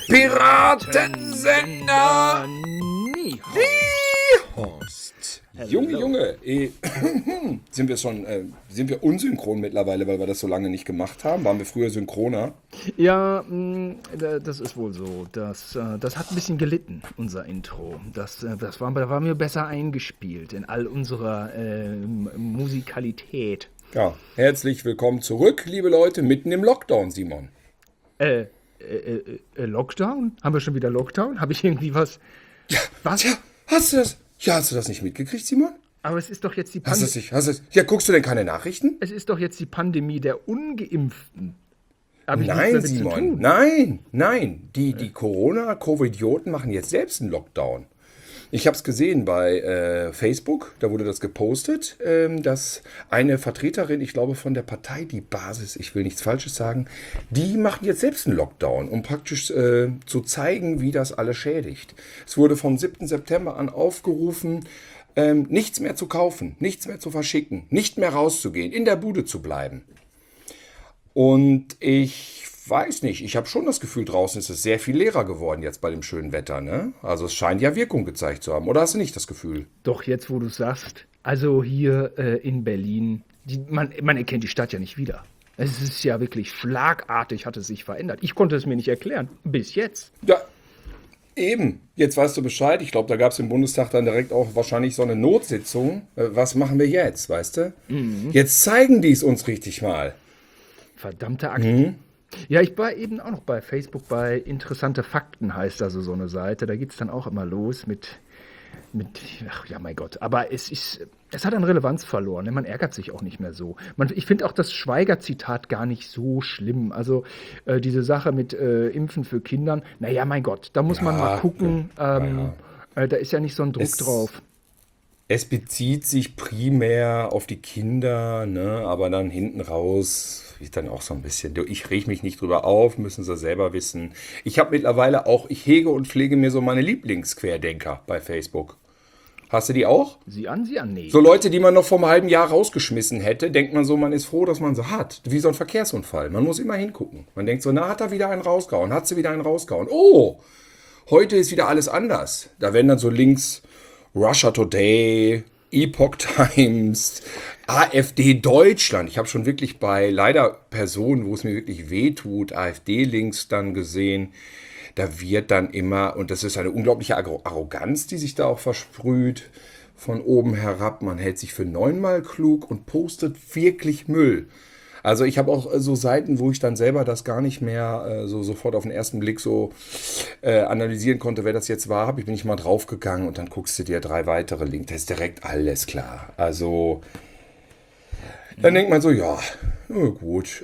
Piratensender Horst. Junge, sind wir unsynchron mittlerweile, weil wir das so lange nicht gemacht haben? Waren wir früher synchroner? Ja, das ist wohl so. Das hat ein bisschen gelitten, unser Intro. Da waren wir besser eingespielt in all unserer Musikalität. Ja, herzlich willkommen zurück, liebe Leute, mitten im Lockdown, Simon. Lockdown? Haben wir schon wieder Lockdown? Habe ich irgendwie was? Ja, Was? Tja, hast du das nicht mitgekriegt, Simon? Aber es ist doch jetzt die Hast du es nicht? Ja, guckst du denn keine Nachrichten? Es ist doch jetzt die Pandemie der Ungeimpften. Hab ich nichts Nein, damit zu Simon, tun. nein. Die Corona-Covidioten machen jetzt selbst einen Lockdown. Ich habe es gesehen bei Facebook, da wurde das gepostet, dass eine Vertreterin, ich glaube von der Partei Die Basis, ich will nichts Falsches sagen, die machen jetzt selbst einen Lockdown, um praktisch zu zeigen, wie das alles schädigt. Es wurde vom 7. September an aufgerufen, nichts mehr zu kaufen, nichts mehr zu verschicken, nicht mehr rauszugehen, in der Bude zu bleiben. Und ich weiß nicht, ich habe schon das Gefühl, draußen ist es sehr viel leerer geworden jetzt bei dem schönen Wetter, ne? Also es scheint ja Wirkung gezeigt zu haben. Oder hast du nicht das Gefühl? Doch, jetzt wo du sagst, also hier in Berlin, man erkennt die Stadt ja nicht wieder. Es ist ja wirklich schlagartig, hat es sich verändert. Ich konnte es mir nicht erklären, bis jetzt. Ja, eben. Jetzt weißt du Bescheid. Ich glaube, da gab es im Bundestag dann direkt auch wahrscheinlich so eine Notsitzung. Was machen wir jetzt, weißt du? Jetzt zeigen die es uns richtig mal. Verdammte Akte. Ja, ich war eben auch noch bei Facebook bei Interessante Fakten, heißt also so eine Seite. Da geht es dann auch immer los mit, ach ja, mein Gott. Aber es hat an Relevanz verloren. Ne? Man ärgert sich auch nicht mehr so. Ich finde auch das Schweiger-Zitat gar nicht so schlimm. Also diese Sache mit Impfen für Kindern, naja, mein Gott, da muss man mal gucken. Da ist ja nicht so ein Druck drauf. Es bezieht sich primär auf die Kinder, ne? Aber dann hinten raus ist dann auch so ein bisschen, ich reg mich nicht drüber auf, müssen sie selber wissen. Ich habe mittlerweile auch, ich hege und pflege mir so meine Lieblingsquerdenker bei Facebook. Hast du die auch? Sie an, nee. So Leute, die man noch vor einem halben Jahr rausgeschmissen hätte, denkt man so, man ist froh, dass man sie hat. Wie so ein Verkehrsunfall. Man muss immer hingucken. Man denkt so, na, hat er wieder einen rausgehauen? Hat sie wieder einen rausgehauen? Oh, heute ist wieder alles anders. Da werden dann so Links Russia Today, Epoch Times, AfD Deutschland. Ich habe schon wirklich bei leider Personen, wo es mir wirklich wehtut, AfD-Links dann gesehen. Da wird dann immer, und das ist eine unglaubliche Arroganz, die sich da auch versprüht, von oben herab. Man hält sich für 9-mal klug und postet wirklich Müll. Also ich habe auch so Seiten, wo ich dann selber das gar nicht mehr so sofort auf den ersten Blick so analysieren konnte, wer das jetzt war. Bin ich mal draufgegangen und dann guckst du dir 3 weitere Links. Da ist direkt alles klar. Also dann denkt man so, ja, gut,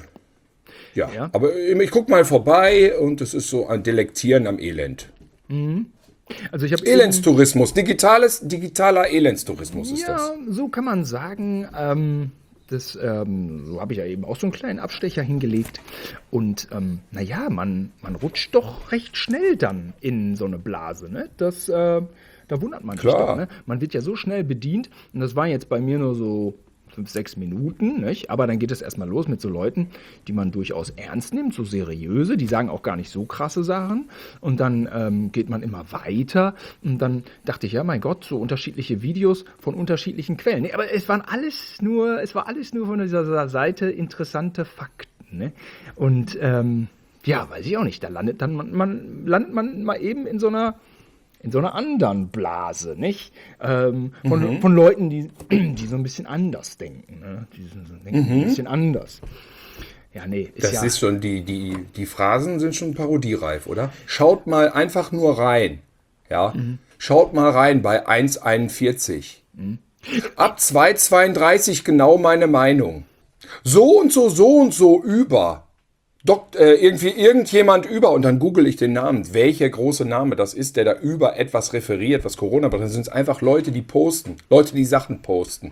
ja. Aber ich guck mal vorbei und es ist so ein Delektieren am Elend. Also ich habe Elendstourismus, digitaler Elendstourismus ist das. Ja, so kann man sagen. So habe ich ja eben auch so einen kleinen Abstecher hingelegt. Und naja, man rutscht doch recht schnell dann in so eine Blase. Ne? Da wundert man sich doch. Ne? Man wird ja so schnell bedient. Und das war jetzt bei mir nur so 5-6 Minuten. Nicht? Aber dann geht es erstmal los mit so Leuten, die man durchaus ernst nimmt, so seriöse. Die sagen auch gar nicht so krasse Sachen. Und dann geht man immer weiter. Und dann dachte ich, ja, mein Gott, so unterschiedliche Videos von unterschiedlichen Quellen. Nee, aber es war alles nur von dieser Seite interessante Fakten. Ne? Und ja, weiß ich auch nicht. Da landet man mal eben in so einer anderen Blase, nicht? Von Leuten, die so ein bisschen anders denken. Ne? Die denken ein bisschen anders. Ja, nee. Das ist schon, die Phrasen sind schon parodiereif, oder? Schaut mal einfach nur rein. Ja? Schaut mal rein bei 1,41. Ab 2,32 genau meine Meinung. So und so über. Irgendjemand über, und dann google ich den Namen, welcher große Name das ist, der da über etwas referiert, was Corona betrifft. Dann sind es einfach Leute, die posten, Leute, die Sachen posten.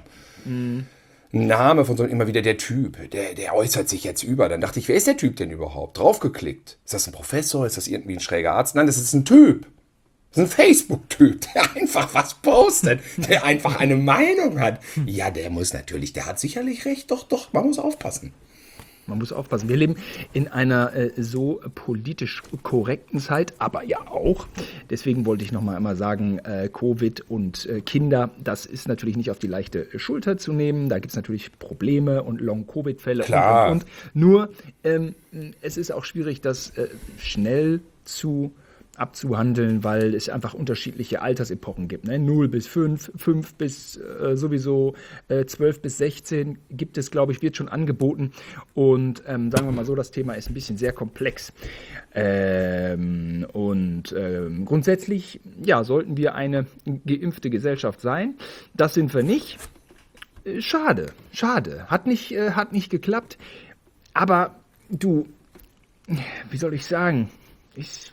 Name von so immer wieder der Typ, der äußert sich jetzt über. Dann dachte ich, wer ist der Typ denn überhaupt? Draufgeklickt. Ist das ein Professor? Ist das irgendwie ein schräger Arzt? Nein, das ist ein Typ. Das ist ein Facebook-Typ, der einfach was postet, der einfach eine Meinung hat. Ja, der hat sicherlich recht, doch, man muss aufpassen. Man muss aufpassen. Wir leben in einer so politisch korrekten Zeit, aber ja auch. Deswegen wollte ich nochmal einmal sagen, Covid und Kinder, das ist natürlich nicht auf die leichte Schulter zu nehmen. Da gibt es natürlich Probleme und Long-Covid-Fälle Klar. und. Nur, es ist auch schwierig, das schnell abzuhandeln, weil es einfach unterschiedliche Altersepochen gibt. Ne? 0 bis 5, 5 bis sowieso 12 bis 16 gibt es, glaube ich, wird schon angeboten. Und sagen wir mal so, das Thema ist ein bisschen sehr komplex. Grundsätzlich, ja, sollten wir eine geimpfte Gesellschaft sein. Das sind wir nicht. Schade. Hat nicht geklappt. Aber du, wie soll ich sagen, ist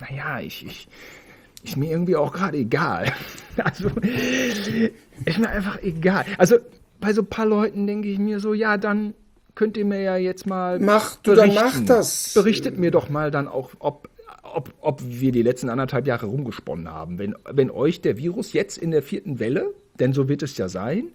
mir irgendwie auch gerade egal. Also, ist mir einfach egal. Also, bei so ein paar Leuten denke ich mir so, ja, dann könnt ihr mir ja jetzt mal Mach das. Berichtet mir doch mal dann auch, ob wir die letzten 1,5 Jahre rumgesponnen haben. Wenn euch der Virus jetzt in der 4. Welle, denn so wird es ja sein,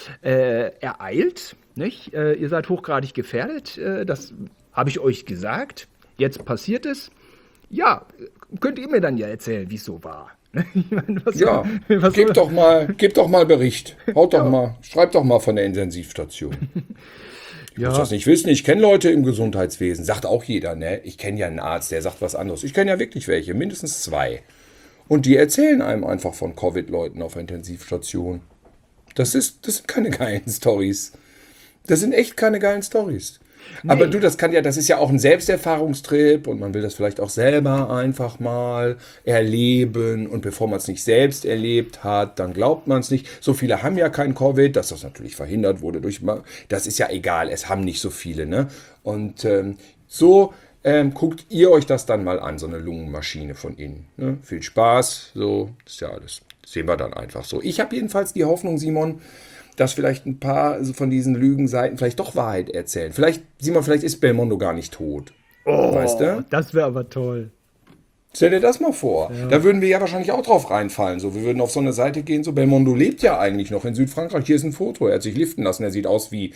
ereilt, nicht? Ihr seid hochgradig gefährdet, das habe ich euch gesagt. Jetzt passiert es. Ja, könnt ihr mir dann ja erzählen, wie es so war. Ich meine, Gebt doch mal Bericht. Schreibt doch mal von der Intensivstation. Ich muss das nicht wissen. Ich kenne Leute im Gesundheitswesen. Sagt auch jeder, ne? Ich kenne ja einen Arzt, der sagt was anderes. Ich kenne ja wirklich welche, mindestens 2. Und die erzählen einem einfach von Covid-Leuten auf der Intensivstation. Das sind keine geilen Storys. Das sind echt keine geilen Storys. Nee. Aber du, das ist ja auch ein Selbsterfahrungstrip und man will das vielleicht auch selber einfach mal erleben und bevor man es nicht selbst erlebt hat, dann glaubt man es nicht. So viele haben ja kein Covid, dass das natürlich verhindert wurde das ist ja egal, es haben nicht so viele, ne? Und guckt ihr euch das dann mal an, so eine Lungenmaschine von innen. Ne? Viel Spaß, so, das ist ja alles, das sehen wir dann einfach so. Ich habe jedenfalls die Hoffnung, Simon, dass vielleicht ein paar von diesen Lügenseiten vielleicht doch Wahrheit erzählen. Vielleicht ist Belmondo gar nicht tot. Oh, weißt du? Das wäre aber toll. Stell dir das mal vor. Ja. Da würden wir ja wahrscheinlich auch drauf reinfallen. So, wir würden auf so eine Seite gehen, so Belmondo lebt ja eigentlich noch in Südfrankreich. Hier ist ein Foto, er hat sich liften lassen. Er sieht aus wie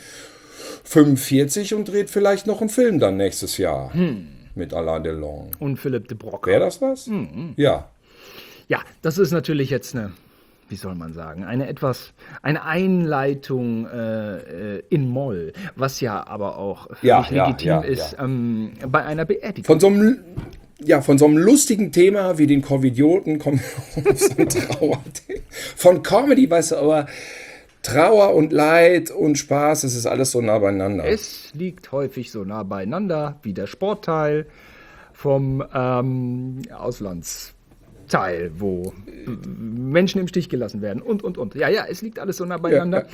45 und dreht vielleicht noch einen Film dann nächstes Jahr. Mit Alain Delon. Und Philippe de Broca. Wäre das was? Ja. Ja, das ist natürlich jetzt wie soll man sagen, eine Einleitung in Moll, was ja aber auch völlig legitim ist bei einer Beerdigung. Von so einem lustigen Thema wie den Covidioten kommen wir auf so ein Trauerthema. Von Comedy, weißt du, aber Trauer und Leid und Spaß, es ist alles so nah beieinander. Es liegt häufig so nah beieinander wie der Sportteil vom Auslandsteil, wo Menschen im Stich gelassen werden und. Ja, es liegt alles so nah beieinander.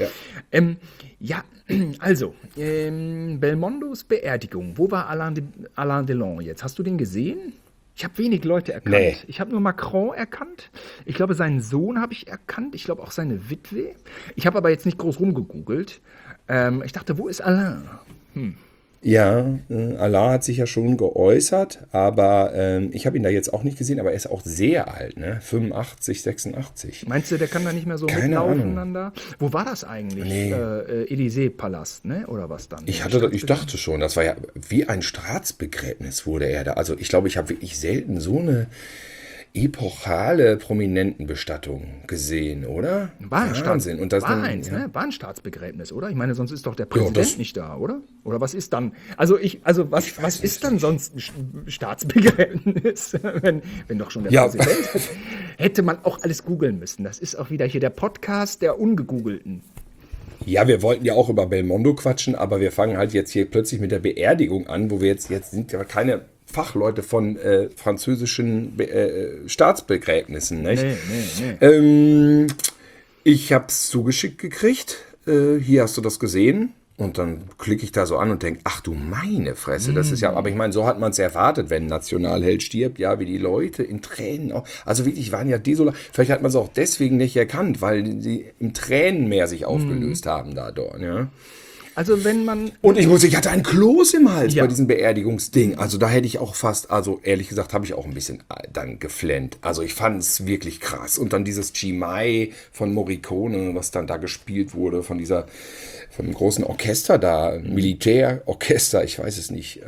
Also, Belmondos Beerdigung. Wo war Alain Delon jetzt? Hast du den gesehen? Ich habe wenig Leute erkannt. Nee. Ich habe nur Macron erkannt. Ich glaube, seinen Sohn habe ich erkannt. Ich glaube auch seine Witwe. Ich habe aber jetzt nicht groß rumgegoogelt. Ich dachte, wo ist Alain? Ja, Alain hat sich ja schon geäußert, aber ich habe ihn da jetzt auch nicht gesehen, aber er ist auch sehr alt, ne? 85, 86. Meinst du, der kann da nicht mehr so mitlaufen dann da? Wo war das eigentlich? Nee. Élysée-Palast, ne? Oder was dann? Ich dachte schon, das war ja wie ein Staatsbegräbnis wurde er da. Also ich glaube, ich habe wirklich selten so eine epochale Prominentenbestattung gesehen, oder? Wahnsinn. Und das war ein Staatsbegräbnis, oder? Ich meine, sonst ist doch der Präsident nicht da, oder? Oder was ist dann? Was ist dann sonst ein Staatsbegräbnis, wenn doch schon der Präsident ist? Hätte man auch alles googeln müssen. Das ist auch wieder hier der Podcast der Ungegoogelten. Ja, wir wollten ja auch über Belmondo quatschen, aber wir fangen halt jetzt hier plötzlich mit der Beerdigung an, wo wir jetzt sind ja keine Fachleute von französischen Staatsbegräbnissen, nicht? Nee. Ich habe es zugeschickt gekriegt. Hier hast du das gesehen. Und dann klicke ich da so an und denke, ach du meine Fresse, das ist ja, aber ich meine, so hat man es erwartet, wenn ein Nationalheld stirbt, ja, wie die Leute in Tränen auch, also wirklich waren ja desolat, vielleicht hat man es auch deswegen nicht erkannt, weil sie im Tränenmeer sich aufgelöst haben da dort, ja. Also wenn man... Und ich hatte ein Kloß im Hals Ja. bei diesem Beerdigungsding. Also da hätte ich auch fast, also ehrlich gesagt, habe ich auch ein bisschen dann geflennt. Also ich fand es wirklich krass. Und dann dieses Chimay von Morricone, was dann da gespielt wurde, von dem großen Orchester da, Militärorchester, ich weiß es nicht,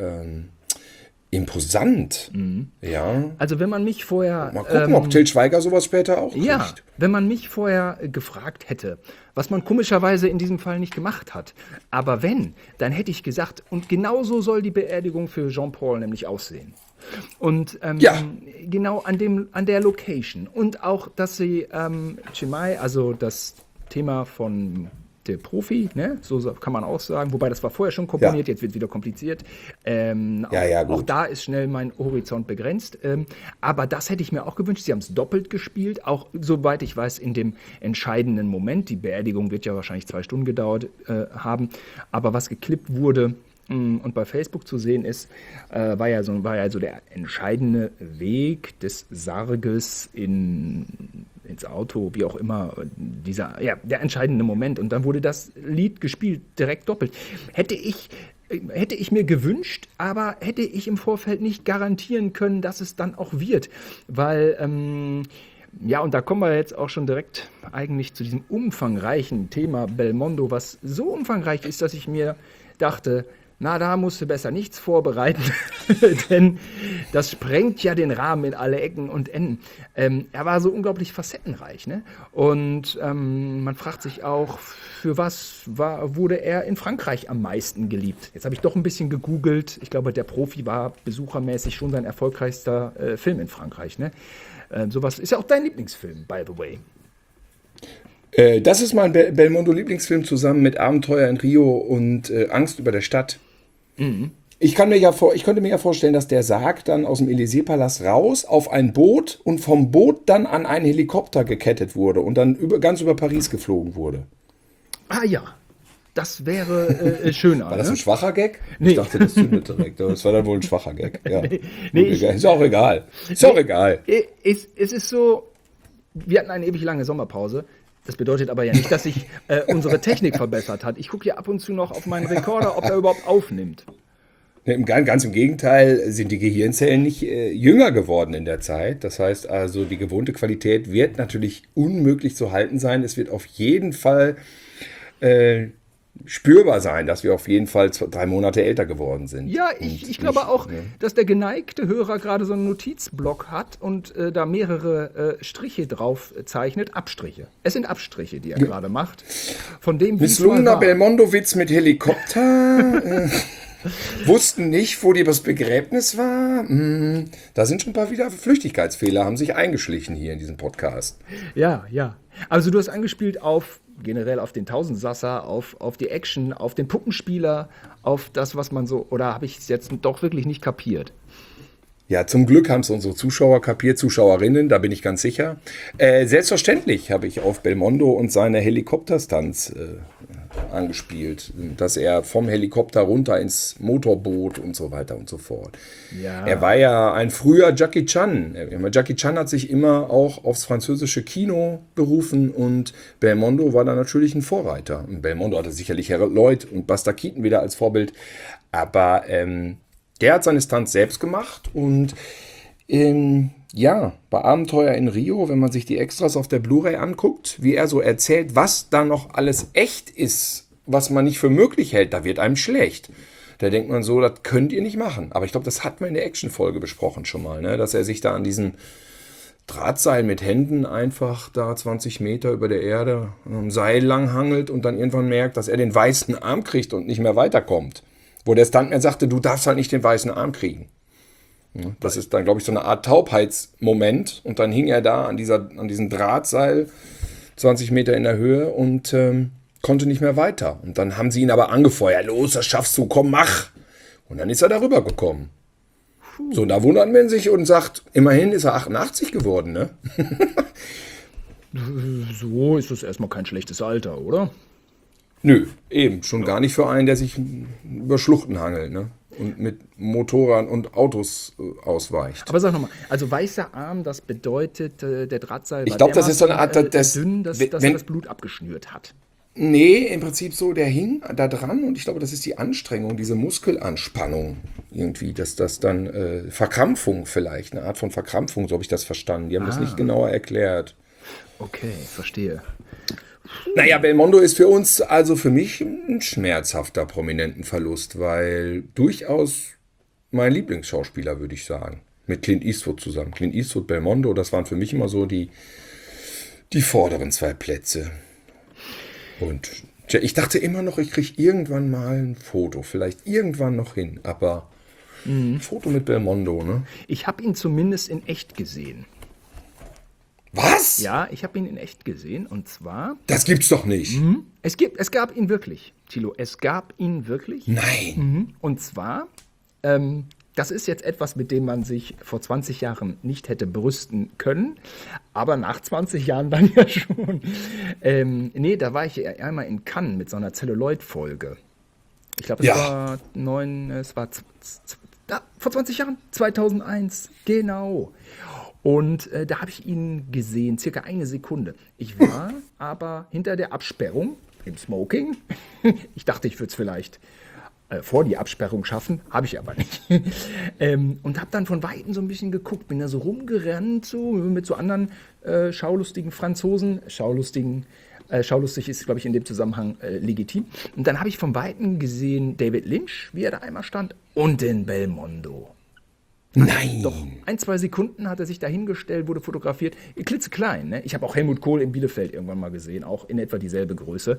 imposant. Ja. Also wenn man mich vorher... Mal gucken, ob Til Schweiger sowas später auch kriegt. Ja, wenn man mich vorher gefragt hätte, was man komischerweise in diesem Fall nicht gemacht hat, aber wenn, dann hätte ich gesagt, und genauso soll die Beerdigung für Jean-Paul nämlich aussehen. Und Ja. genau an der Location. Und auch, dass sie Chimay, also das Thema von der Profi, ne? So kann man auch sagen, wobei das war vorher schon komponiert, jetzt wird wieder kompliziert. Ja, gut. Auch da ist schnell mein Horizont begrenzt. Aber das hätte ich mir auch gewünscht. Sie haben es doppelt gespielt, auch soweit ich weiß, in dem entscheidenden Moment. Die Beerdigung wird ja wahrscheinlich 2 Stunden gedauert haben. Aber was geklippt wurde und bei Facebook zu sehen ist, war ja so der entscheidende Weg des Sarges ins Auto, wie auch immer, der entscheidende Moment. Und dann wurde das Lied gespielt, direkt doppelt. Hätte ich mir gewünscht, aber hätte ich im Vorfeld nicht garantieren können, dass es dann auch wird. Weil, und da kommen wir jetzt auch schon direkt eigentlich zu diesem umfangreichen Thema Belmondo, was so umfangreich ist, dass ich mir dachte, na, da musst du besser nichts vorbereiten, denn das sprengt ja den Rahmen in alle Ecken und Enden. Er war so unglaublich facettenreich, ne? Und man fragt sich auch, für was wurde er in Frankreich am meisten geliebt? Jetzt habe ich doch ein bisschen gegoogelt. Ich glaube, der Profi war besuchermäßig schon sein erfolgreichster Film in Frankreich, ne? Sowas ist ja auch dein Lieblingsfilm, by the way. Das ist mein Belmondo-Lieblingsfilm zusammen mit Abenteuer in Rio und Angst über der Stadt. Mhm. Ich könnte mir ja vorstellen, dass der Sarg dann aus dem Élysée-Palast raus auf ein Boot und vom Boot dann an einen Helikopter gekettet wurde und dann ganz über Paris geflogen wurde. Ah ja, das wäre schöner. War das ein ne? schwacher Gag? Nee. Ich dachte, das zündet direkt. Das war dann wohl ein schwacher Gag. Ja. Nee, Ist auch egal. Ist auch egal. Es ist so, wir hatten eine ewig lange Sommerpause. Das bedeutet aber ja nicht, dass sich unsere Technik verbessert hat. Ich gucke ja ab und zu noch auf meinen Rekorder, ob er überhaupt aufnimmt. Ganz im Gegenteil sind die Gehirnzellen nicht jünger geworden in der Zeit. Das heißt also, die gewohnte Qualität wird natürlich unmöglich zu halten sein. Es wird auf jeden Fall spürbar sein, dass wir auf jeden Fall 3 Monate älter geworden sind. Ja, ich glaube auch, dass der geneigte Hörer gerade so einen Notizblock hat und da mehrere Striche drauf zeichnet. Abstriche. Es sind Abstriche, die er gerade macht. Von dem Misslungener Belmondo-Witz mit Helikopter. Wussten nicht, wo das Begräbnis war. Da sind schon ein paar wieder Flüchtigkeitsfehler, haben sich eingeschlichen hier in diesem Podcast. Ja. Also du hast angespielt generell auf den Tausendsasser, auf die Action, auf den Puppenspieler, auf das, was man so, oder habe ich es jetzt doch wirklich nicht kapiert? Ja, zum Glück haben es unsere Zuschauer kapiert, Zuschauerinnen, da bin ich ganz sicher. Selbstverständlich habe ich auf Belmondo und seine Helikopterstunts angespielt, dass er vom Helikopter runter ins Motorboot und so weiter und so fort. Ja. Er war ja ein früher Jackie Chan. Jackie Chan hat sich immer auch aufs französische Kino berufen und Belmondo war da natürlich ein Vorreiter. Und Belmondo hatte sicherlich Harold Lloyd und Buster Keaton wieder als Vorbild, aber der hat seine Stunts selbst gemacht und bei Abenteuer in Rio, wenn man sich die Extras auf der Blu-ray anguckt, wie er so erzählt, was da noch alles echt ist, was man nicht für möglich hält, da wird einem schlecht. Da denkt man so, das könnt ihr nicht machen. Aber ich glaube, das hatten wir in der Action-Folge besprochen schon mal, ne? Dass er sich da an diesem Drahtseil mit Händen einfach da 20 Meter über der Erde am Seil langhangelt und dann irgendwann merkt, dass er den weißen Arm kriegt und nicht mehr weiterkommt. Wo der Stuntman sagte, du darfst halt nicht den weißen Arm kriegen. Das ist dann, glaube ich, so eine Art Taubheitsmoment. Und dann hing er da an diesem Drahtseil 20 Meter in der Höhe und konnte nicht mehr weiter. Und dann haben sie ihn aber angefeuert. Los, das schaffst du, komm, mach. Und dann ist er darüber gekommen. So, und da wundert man sich und sagt, immerhin ist er 88 geworden, ne? So ist das erstmal kein schlechtes Alter, oder? Nö, eben. Schon gar nicht für einen, der sich über Schluchten hangelt, ne? Und mit Motorern und Autos ausweicht. Aber sag nochmal, also weißer Arm, das bedeutet, der Drahtseil Ich war glaube, das ist so eine Art, dünn, dass er das Blut abgeschnürt hat. Nee, im Prinzip so, der hing da dran und ich glaube, das ist die Anstrengung, diese Muskelanspannung irgendwie, dass das dann Verkrampfung vielleicht, eine Art von Verkrampfung, so habe ich das verstanden. Die haben das nicht genauer erklärt. Okay, verstehe. Naja, Belmondo ist für uns, also für mich, ein schmerzhafter Prominentenverlust, weil durchaus mein Lieblingsschauspieler, würde ich sagen. Mit Clint Eastwood zusammen. Clint Eastwood, Belmondo, das waren für mich immer so die vorderen zwei Plätze. Und tja, ich dachte immer noch, ich kriege irgendwann mal ein Foto, vielleicht irgendwann noch hin, aber ein Foto mit Belmondo, ne? Ich habe ihn zumindest in echt gesehen. Was? Ja, ich habe ihn in echt gesehen und zwar, Das gibt's doch nicht. es gab ihn wirklich, Thilo, es gab ihn wirklich. Nein. Und zwar, das ist jetzt etwas, mit dem man sich vor 20 Jahren nicht hätte brüsten können, aber nach 20 Jahren dann ja schon. Nee, da war ich einmal in Cannes mit so einer Celluloid-Folge. Ich glaube, Ja. vor 20 Jahren, 2001, genau. Und da habe ich ihn gesehen, circa eine Sekunde. Ich war aber hinter der Absperrung im Smoking. Ich dachte, ich würde es vielleicht vor die Absperrung schaffen, habe ich aber nicht. Und habe dann von Weitem so ein bisschen geguckt, bin da so rumgerannt, so mit so anderen schaulustigen Franzosen. Schaulustig ist, glaube ich, in dem Zusammenhang legitim. Und dann habe ich von Weitem gesehen David Lynch, wie er da einmal stand, und den Belmondo. Nein. Doch, 1, 2 Sekunden hat er sich dahingestellt, wurde fotografiert. Klitzeklein, ne? Ich habe auch Helmut Kohl in Bielefeld irgendwann mal gesehen, auch in etwa dieselbe Größe.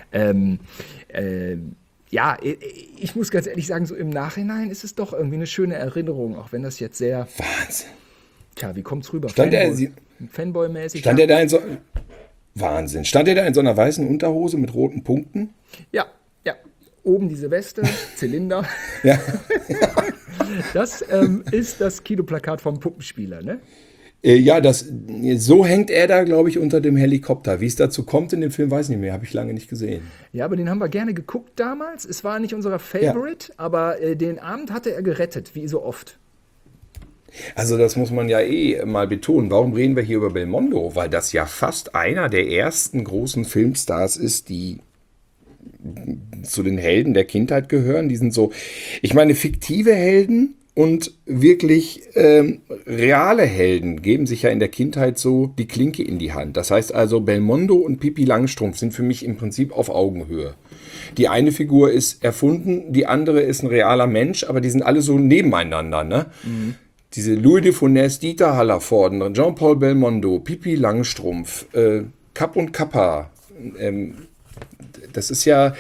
Ja, ich muss ganz ehrlich sagen, so im Nachhinein ist es doch irgendwie eine schöne Erinnerung, auch wenn das jetzt sehr, Wahnsinn. tja, wie kommt's rüber? Stand er Fanboy-mäßig? Stand er da in so... Wahnsinn. Stand er da in so einer weißen Unterhose mit roten Punkten? Ja, ja. Oben diese Weste, Zylinder. Ja. Das ist das Kinoplakat vom Puppenspieler, ne? Ja, so hängt er da, glaube ich, unter dem Helikopter. Wie es dazu kommt in dem Film, weiß ich nicht mehr. Habe ich lange nicht gesehen. Ja, aber den haben wir gerne geguckt damals. Es war nicht unser Favorite, aber den Abend hatte er gerettet, wie so oft. Also das muss man ja mal betonen. Warum reden wir hier über Belmondo? Weil das ja fast einer der ersten großen Filmstars ist, die zu den Helden der Kindheit gehören. Die sind so, ich meine, fiktive Helden und wirklich reale Helden geben sich ja in der Kindheit so die Klinke in die Hand. Das heißt also, Belmondo und Pippi Langstrumpf sind für mich im Prinzip auf Augenhöhe. Die eine Figur ist erfunden, die andere ist ein realer Mensch, aber die sind alle so nebeneinander, ne? Mhm. Diese Louis de Funès, Dieter Hallervorden, Jean-Paul Belmondo, Pippi Langstrumpf, Kapp und Kappa. Das ist ja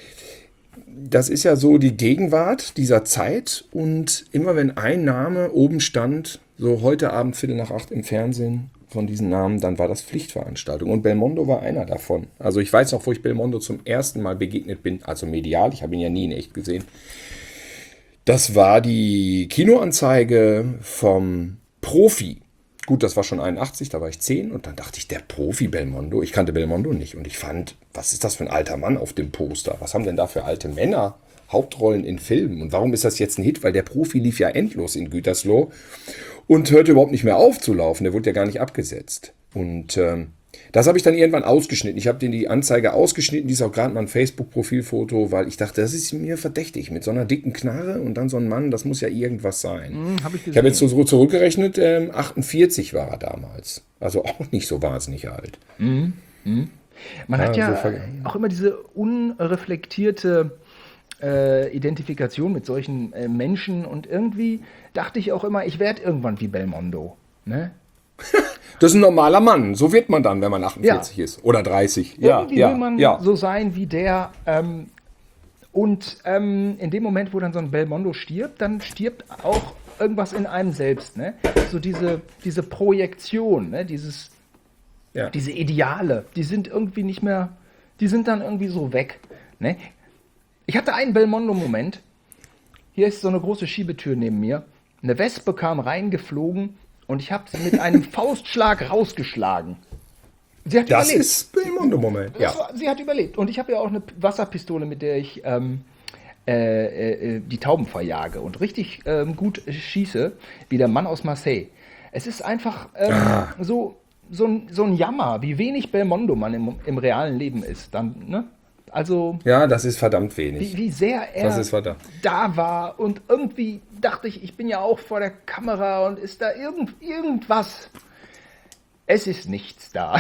so die Gegenwart dieser Zeit. Und immer wenn ein Name oben stand, so heute Abend 7:45 im Fernsehen von diesen Namen, dann war das Pflichtveranstaltung. Und Belmondo war einer davon. Also ich weiß noch, wo ich Belmondo zum ersten Mal begegnet bin, also medial, ich habe ihn ja nie in echt gesehen. Das war die Kinoanzeige vom Profi. Gut, das war schon 81, da war ich 10 und dann dachte ich, der Profi Belmondo, ich kannte Belmondo nicht und ich fand, was ist das für ein alter Mann auf dem Poster? Was haben denn da für alte Männer Hauptrollen in Filmen? Und warum ist das jetzt ein Hit? Weil der Profi lief ja endlos in Gütersloh und hörte überhaupt nicht mehr auf zu laufen, der wurde ja gar nicht abgesetzt. Und das habe ich dann irgendwann ausgeschnitten. Ich habe die Anzeige ausgeschnitten, die ist auch gerade mein Facebook-Profilfoto, weil ich dachte, das ist mir verdächtig. Mit so einer dicken Knarre und dann so ein Mann, das muss ja irgendwas sein. Ich habe jetzt so zurückgerechnet, 48 war er damals. Also auch nicht so wahnsinnig alt. Man hat ja auch immer diese unreflektierte Identifikation mit solchen Menschen und irgendwie dachte ich auch immer, ich werde irgendwann wie Belmondo, ne? Das ist ein normaler Mann. So wird man dann, wenn man 48 ist. Oder 30. Irgendwie will man so sein wie der. Und in dem Moment, wo dann so ein Belmondo stirbt, dann stirbt auch irgendwas in einem selbst. Ne? So diese Projektion, ne? Diese Ideale, die sind irgendwie nicht mehr, die sind dann irgendwie so weg. Ne? Ich hatte einen Belmondo-Moment. Hier ist so eine große Schiebetür neben mir. Eine Wespe kam reingeflogen. Und ich habe sie mit einem Faustschlag rausgeschlagen. Sie hat das überlebt. Ist Belmondo-Moment. Ja. Sie hat überlebt. Und ich habe ja auch eine Wasserpistole, mit der ich die Tauben verjage und richtig gut schieße, wie der Mann aus Marseille. Es ist einfach so, so ein Jammer, wie wenig Belmondo man im realen Leben ist. Dann, ne? Also, Ja, das ist verdammt wenig. wie sehr Das er ist verdammt. da war. Und irgendwie dachte ich bin ja auch vor der Kamera und ist da irgendwas. Es ist nichts da.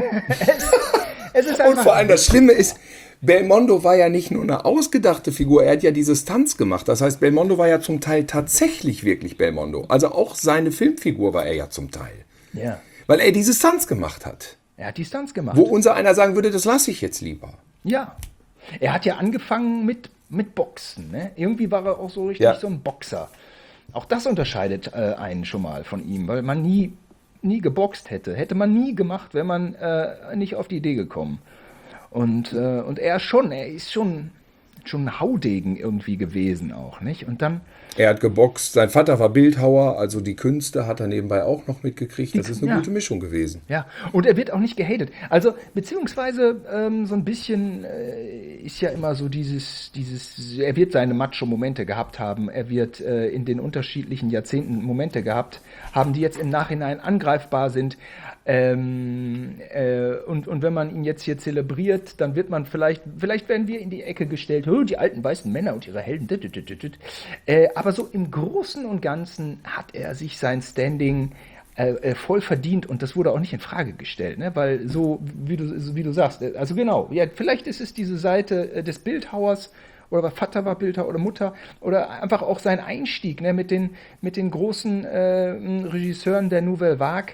es ist Und einfach. vor allem das Schlimme ist, Belmondo war ja nicht nur eine ausgedachte Figur, er hat ja diese Stunts gemacht. Das heißt, Belmondo war ja zum Teil tatsächlich wirklich Belmondo. Also auch seine Filmfigur war er ja zum Teil. Ja. Weil er diese Stunts gemacht hat. Er hat die Stunts gemacht. Wo unser einer sagen würde, das lasse ich jetzt lieber. Ja. Er hat ja angefangen mit Boxen. Ne? Irgendwie war er auch so richtig Ja. so ein Boxer. Auch das unterscheidet einen schon mal von ihm, weil man nie geboxt hätte. Hätte man nie gemacht, wäre man nicht auf die Idee gekommen. Und er ist schon ein Haudegen irgendwie gewesen auch, nicht? Und dann, Er hat geboxt, sein Vater war Bildhauer, also die Künste hat er nebenbei auch noch mitgekriegt. Das ist eine Ja. gute Mischung gewesen. ja, und er wird auch nicht gehatet. Also, beziehungsweise so ein bisschen ist ja immer so er wird seine Macho-Momente gehabt haben, er wird in den unterschiedlichen Jahrzehnten Momente gehabt haben, die jetzt im Nachhinein angreifbar sind. Und wenn man ihn jetzt hier zelebriert, dann wird man vielleicht werden wir in die Ecke gestellt, "Oh, die alten weißen Männer und ihre Helden. Aber so im Großen und Ganzen hat er sich sein Standing voll verdient und das wurde auch nicht in Frage gestellt, ne? Weil so, wie du sagst, also genau, ja, vielleicht ist es diese Seite des Bildhauers, oder Vater war Bildhauer oder Mutter, oder einfach auch sein Einstieg, ne, mit den großen Regisseuren der Nouvelle Vague.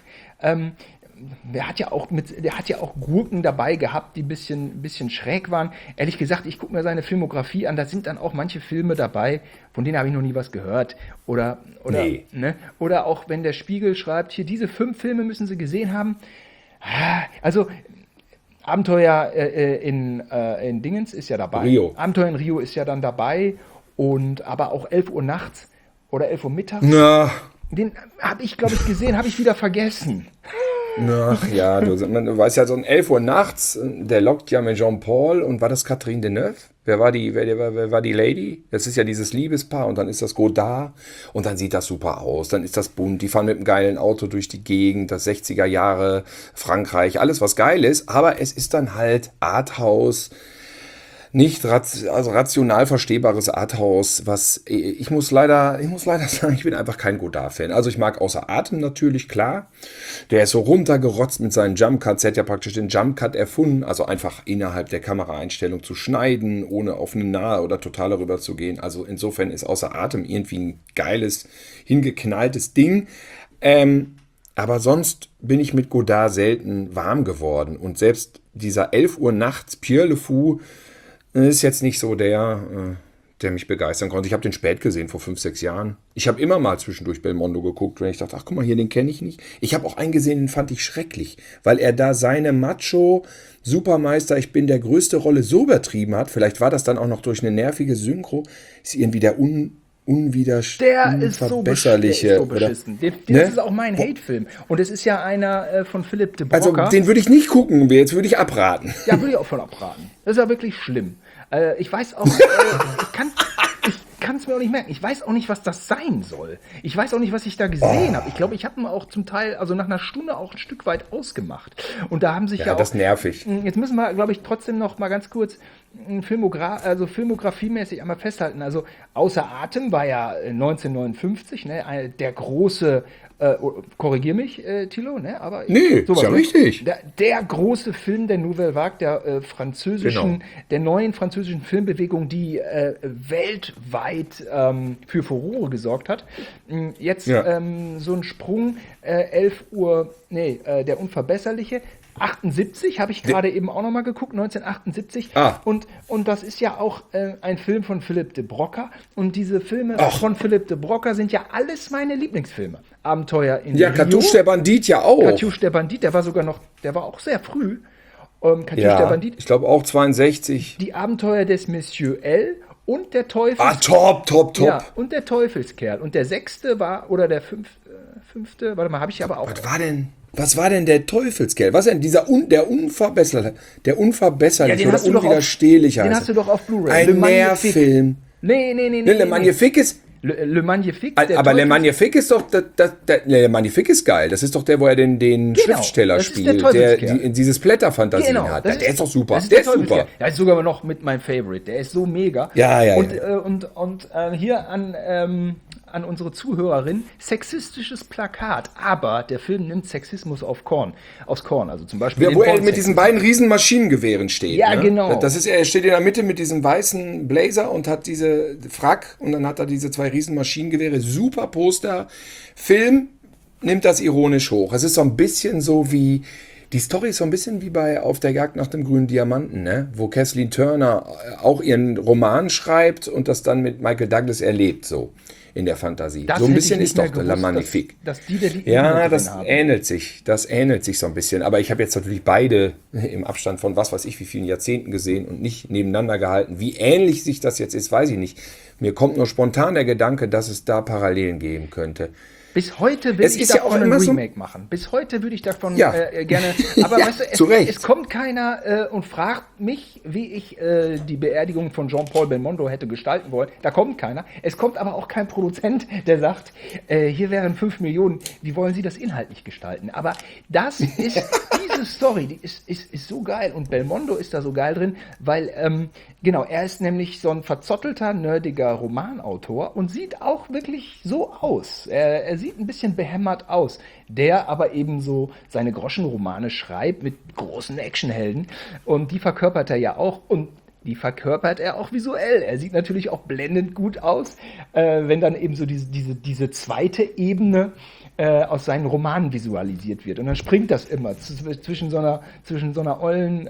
Der hat ja auch Gurken dabei gehabt, die ein bisschen schräg waren. Ehrlich gesagt, ich gucke mir seine Filmografie an, da sind dann auch manche Filme dabei, von denen habe ich noch nie was gehört. Oder, Nee. ne? Oder auch wenn der Spiegel schreibt, hier diese 5 Filme müssen Sie gesehen haben. Also Abenteuer in Dingens ist ja dabei. Rio. Abenteuer in Rio ist ja dann dabei. Und aber auch 11 Uhr nachts oder 11 Uhr mittags. Na, Den habe ich, glaube ich, gesehen, habe ich wieder vergessen. ach ja, du weißt ja, so um 11 Uhr nachts, der lockt ja mit Jean-Paul und war das Catherine Deneuve? Wer war die Lady? Das ist ja dieses Liebespaar und dann ist das Godard und dann sieht das super aus, dann ist das bunt, die fahren mit einem geilen Auto durch die Gegend, das 60er Jahre Frankreich, alles was geil ist, aber es ist dann halt Arthouse, nicht rational verstehbares Arthouse, was ich muss leider sagen, ich bin einfach kein Godard-Fan. Also ich mag Außer Atem natürlich, klar. Der ist so runtergerotzt mit seinen Jump-Cuts. Er hat ja praktisch den Jump-Cut erfunden, also einfach innerhalb der Kameraeinstellung zu schneiden, ohne auf eine nahe oder totale rüber zu gehen. Also insofern ist Außer Atem irgendwie ein geiles, hingeknalltes Ding. Aber sonst bin ich mit Godard selten warm geworden. Und selbst dieser 11 Uhr nachts Pierre Le Fou ist jetzt nicht so der mich begeistern konnte. Ich habe den spät gesehen, vor 5, 6 Jahren. Ich habe immer mal zwischendurch Belmondo geguckt, wenn ich dachte, ach guck mal hier, den kenne ich nicht. Ich habe auch einen gesehen, den fand ich schrecklich, weil er da seine Macho-Supermeister, ich bin der größte Rolle so übertrieben hat. Vielleicht war das dann auch noch durch eine nervige Synchro. Ist irgendwie der unverbesserliche. Beschissen. Das Ne? ist auch mein Hate-Film. Und es ist ja einer von Philipp de Also Broca. den würde ich nicht gucken, jetzt würde ich abraten. Ja, würde ich auch von abraten. Das ist ja wirklich schlimm. Ich weiß auch, ich kann es mir auch nicht merken. Ich weiß auch nicht, was das sein soll. Ich weiß auch nicht, was ich da gesehen habe. Ich glaube, ich habe ihn auch zum Teil, also nach einer Stunde auch ein Stück weit ausgemacht. Und da haben sich ja auch... Das ist nervig. Jetzt müssen wir, glaube ich, trotzdem noch mal ganz kurz filmografiemäßig einmal festhalten. Also Außer Atem war ja 1959, ne, der große, korrigier mich, Thilo, ne? Aber Nee, ist ja richtig. Der große Film der Nouvelle Vague, der der neuen französischen Filmbewegung, die weltweit für Furore gesorgt hat. Jetzt so ein Sprung, 11 Uhr, der Unverbesserliche. 78 habe ich gerade eben auch noch mal geguckt, 1978. Und das ist ja auch ein Film von Philipp de Broca. Und diese Filme von Philipp de Broca sind ja alles meine Lieblingsfilme. Abenteuer in Rio. Ja, Cartouche der Bandit ja auch. Cartouche der Bandit, der war auch sehr früh. Cartouche der Bandit. Ich glaube auch 62. Die Abenteuer des Monsieur L. und der Top. Ja, und der Teufelskerl. Und der 6. war, oder der 5. Warte mal, habe ich aber auch. Was war denn der Teufelskerl? Was denn der Unverbesserliche oder Unwiderstehliche? Den hast du doch auf Blu-ray. Ein Nährfilm. Nee. Le Magnifique ist Le Magnifique. Aber Le Magnifique ist doch, Le Magnifique ist geil. Das ist doch der, wo er den Schriftsteller das ist der spielt, Teufelskerl. dieses Blätterfantasien hat. Der ist doch super. Der ist super. Der ist sogar noch mit meinem Favorite. Der ist so mega. Ja. Und hier an unsere Zuhörerin, sexistisches Plakat, aber der Film nimmt Sexismus aus Korn, also zum Beispiel Wo er mit diesen beiden riesen Maschinengewehren steht. Ja, ne? genau. Er steht in der Mitte mit diesem weißen Blazer und hat diese Frack und dann hat er diese zwei riesen Maschinengewehre. Super Poster. Film nimmt das ironisch hoch. Es ist so ein bisschen so wie... Die Story ist so ein bisschen wie bei Auf der Jagd nach dem grünen Diamanten, ne? Wo Kathleen Turner auch ihren Roman schreibt und das dann mit Michael Douglas erlebt, so in der Fantasie. Das so ein bisschen ist ist doch La Magnifique. Dass die ja, das ähnelt sich. Das ähnelt sich so ein bisschen. Aber ich habe jetzt natürlich beide im Abstand von was weiß ich wie vielen Jahrzehnten gesehen und nicht nebeneinander gehalten. Wie ähnlich sich das jetzt ist, weiß ich nicht. Mir kommt nur spontan der Gedanke, dass es da Parallelen geben könnte. Bis heute will ich davon ein Remake machen. Bis heute würde ich davon gerne. Aber weißt du, es kommt keiner und fragt mich, wie ich die Beerdigung von Jean-Paul Belmondo hätte gestalten wollen. Da kommt keiner. Es kommt aber auch kein Produzent, der sagt, hier wären 5 Millionen. Wie wollen Sie das inhaltlich gestalten? Aber das ist, diese Story, die ist so geil. Und Belmondo ist da so geil drin, weil, genau, er ist nämlich so ein verzottelter, nerdiger Romanautor und sieht auch wirklich so aus. Er sieht ein bisschen behämmert aus, der aber eben so seine Groschenromane schreibt mit großen Actionhelden und die verkörpert er ja auch und die verkörpert er auch visuell. Er sieht natürlich auch blendend gut aus, wenn dann eben so diese zweite Ebene aus seinen Romanen visualisiert wird. Und dann springt das immer zwischen so einer ollen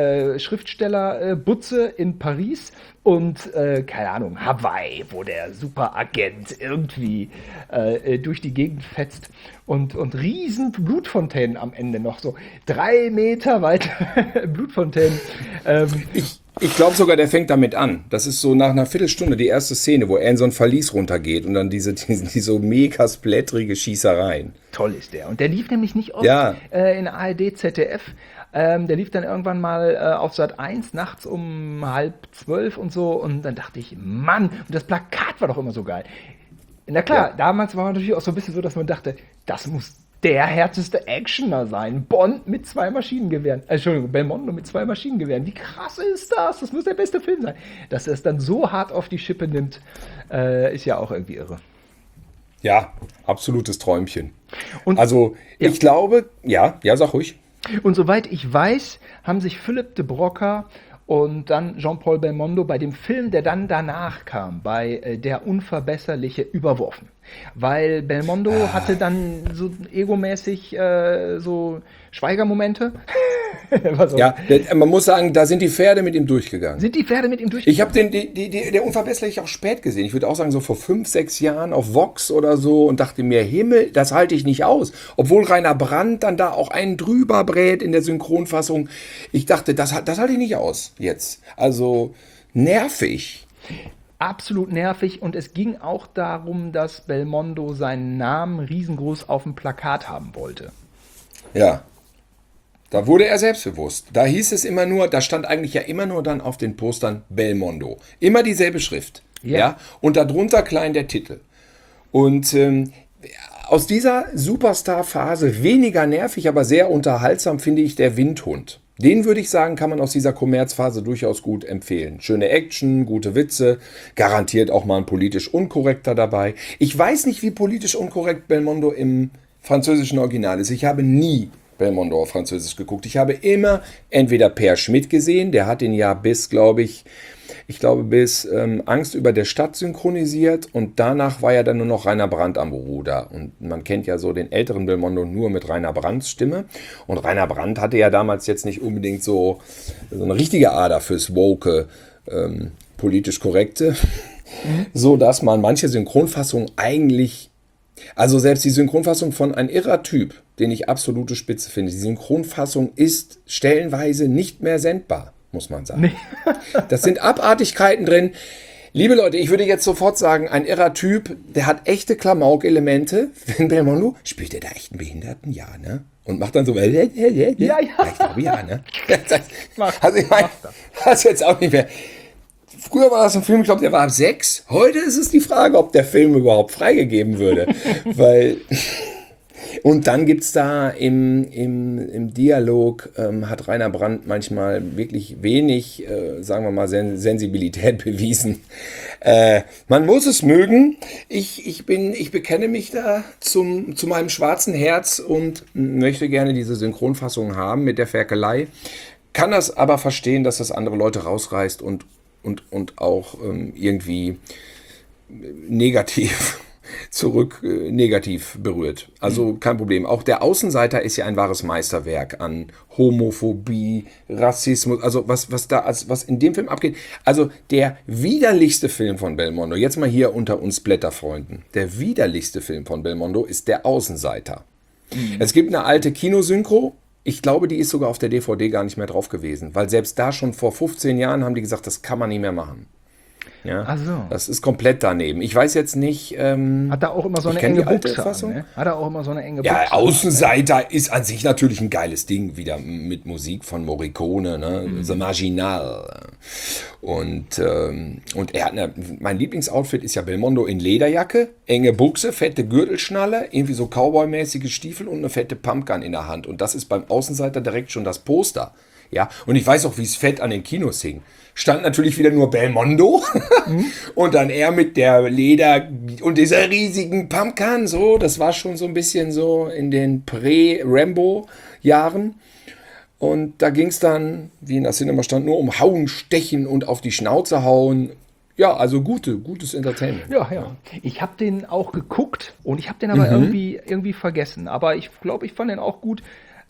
Schriftstellerbutze in Paris und, keine Ahnung, Hawaii, wo der Superagent irgendwie durch die Gegend fetzt und riesen Blutfontänen am Ende noch, so 3 Meter weit Blutfontänen. Ich glaube sogar, der fängt damit an. Das ist so nach einer Viertelstunde die erste Szene, wo er in so ein Verlies runtergeht und dann diese so mega splatterige Schießereien. Toll ist der. Und der lief nämlich nicht oft in ARD, ZDF. Der lief dann irgendwann mal auf Sat 1 nachts um 11:30 und so. Und dann dachte ich, Mann, und das Plakat war doch immer so geil. Na klar, damals war man natürlich auch so ein bisschen so, dass man dachte, das muss der härteste Actioner sein. Bond mit 2 Maschinengewehren. Entschuldigung, Belmondo mit 2 Maschinengewehren. Wie krass ist das? Das muss der beste Film sein. Dass er es dann so hart auf die Schippe nimmt, ist ja auch irgendwie irre. Ja, absolutes Träumchen. Und, also, ich glaube, sag ruhig. Und soweit ich weiß, haben sich Philippe de Broca und dann Jean-Paul Belmondo bei dem Film, der dann danach kam, bei Der Unverbesserliche, überworfen. Weil Belmondo hatte dann so egomäßig so Schweigermomente. So. Ja, man muss sagen, da sind die Pferde mit ihm durchgegangen. Ich habe der Unverbesserliche auch spät gesehen. Ich würde auch sagen, so vor 5, 6 Jahren auf Vox oder so und dachte mir, Himmel, das halte ich nicht aus. Obwohl Rainer Brandt dann da auch einen drüber brät in der Synchronfassung. Ich dachte, das halte ich nicht aus jetzt. Also nervig. Absolut nervig und es ging auch darum, dass Belmondo seinen Namen riesengroß auf dem Plakat haben wollte. Ja. Da wurde er selbstbewusst. Da hieß es immer nur, da stand eigentlich ja immer nur dann auf den Postern Belmondo. Immer dieselbe Schrift. Ja. Und darunter klein der Titel. Und aus dieser Superstar-Phase, weniger nervig, aber sehr unterhaltsam, finde ich der Windhund. Den würde ich sagen, kann man aus dieser Kommerzphase durchaus gut empfehlen. Schöne Action, gute Witze, garantiert auch mal ein politisch Unkorrekter dabei. Ich weiß nicht, wie politisch unkorrekt Belmondo im französischen Original ist. Ich habe nie Belmondo auf Französisch geguckt. Ich habe immer entweder Per Schmidt gesehen, der hat ihn ja bis, bis Angst über der Stadt synchronisiert und danach war ja dann nur noch Rainer Brandt am Ruder. Und man kennt ja so den älteren Belmondo nur mit Rainer Brandts Stimme. Und Rainer Brandt hatte ja damals jetzt nicht unbedingt so eine richtige Ader fürs woke, politisch korrekte, so dass man manche Synchronfassungen eigentlich, also selbst die Synchronfassung von Ein irrer Typ, den ich absolute Spitze finde, die Synchronfassung ist stellenweise nicht mehr sendbar, muss man sagen. Nee. Das sind Abartigkeiten drin. Liebe Leute, ich würde jetzt sofort sagen, Ein irrer Typ, der hat echte Klamauk-Elemente. Wenn Belmondo, spielt der da echt einen Behinderten? Ja, ne? Und macht dann so, ja. Ich glaube, ja, ne? Also ich meine, das jetzt auch nicht mehr. früher war das ein Film, ich glaube, der war ab 6. Heute ist es die Frage, ob der Film überhaupt freigegeben würde. Weil... Und dann gibt es da im Dialog, hat Rainer Brandt manchmal wirklich wenig, sagen wir mal, Sensibilität bewiesen. Man muss es mögen. Ich bekenne mich da zu meinem schwarzen Herz und möchte gerne diese Synchronfassung haben mit der Ferkelei. Kann das aber verstehen, dass das andere Leute rausreißt und auch irgendwie negativ berührt. Also kein Problem. Auch der Außenseiter ist ja ein wahres Meisterwerk an Homophobie, Rassismus, also was in dem Film abgeht. Also der widerlichste Film von Belmondo, jetzt mal hier unter uns Blätterfreunden, der widerlichste Film von Belmondo ist Der Außenseiter. Es gibt eine alte Kinosynchro, ich glaube, die ist sogar auf der DVD gar nicht mehr drauf gewesen, weil selbst da schon vor 15 Jahren haben die gesagt, das kann man nicht mehr machen. Ja, Ach so. das ist komplett daneben. Ich weiß jetzt nicht. Hat er auch immer so eine enge Buchse an, ne? Hat er auch immer so eine enge Buchse? Ja, Außenseiter ist an sich natürlich ein geiles Ding, wieder mit Musik von Morricone, ne? The Marginal. Und er hat mein Lieblingsoutfit ist ja Belmondo in Lederjacke, enge Buchse, fette Gürtelschnalle, irgendwie so Cowboy-mäßige Stiefel und eine fette Pumpgun in der Hand. Und das ist beim Außenseiter direkt schon das Poster. Ja, und ich weiß auch, wie es fett an den Kinos hing. Stand natürlich wieder nur Belmondo und dann er mit der Leder und dieser riesigen Pumpgun, so, das war schon so ein bisschen so in den Prä-Rambo-Jahren. Und da ging es dann, wie in der Cinema stand, nur um Hauen, Stechen und auf die Schnauze hauen. Ja, also gutes Entertainment. Ja. Ich habe den auch geguckt und ich habe den aber irgendwie vergessen. Aber ich glaube, ich fand den auch gut.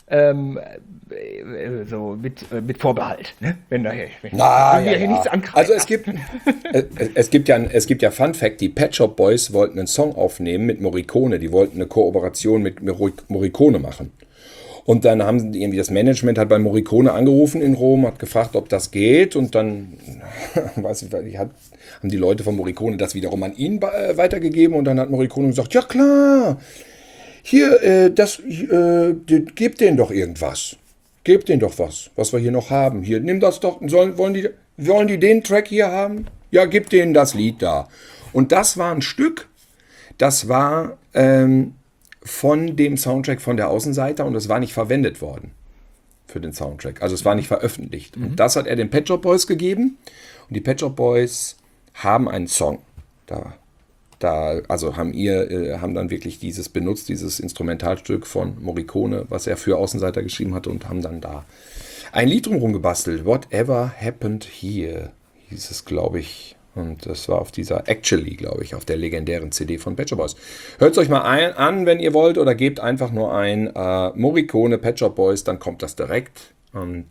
So mit Vorbehalt, ne? Wenn hier nichts ankreiden. Also es gibt ja Fun Fact, die Pet Shop Boys wollten einen Song aufnehmen mit Morricone, die wollten eine Kooperation mit Morricone machen. Und dann haben irgendwie das Management hat bei Morricone angerufen in Rom, hat gefragt, ob das geht und dann haben die Leute von Morricone das wiederum an ihn weitergegeben und dann hat Morricone gesagt, ja klar, hier, gebt denen doch irgendwas. Gebt denen doch was wir hier noch haben. Hier, nimm das doch. Wollen die den Track hier haben? Ja, gib denen das Lied da. Und das war ein Stück, das war von dem Soundtrack von Der Außenseiter und es war nicht verwendet worden für den Soundtrack. Also es war nicht veröffentlicht. Und das hat er den Pet Shop Boys gegeben. Und die Pet Shop Boys haben einen Song haben dann wirklich dieses Instrumentalstück von Morricone, was er für Außenseiter geschrieben hatte und haben dann da ein Lied drumherum gebastelt. Whatever Happened Here hieß es, glaube ich. Und das war auf dieser Actually, glaube ich, auf der legendären CD von Pet Shop Boys. Hört es euch mal an, wenn ihr wollt, oder gebt einfach nur ein Morricone Pet Shop Boys, dann kommt das direkt. Und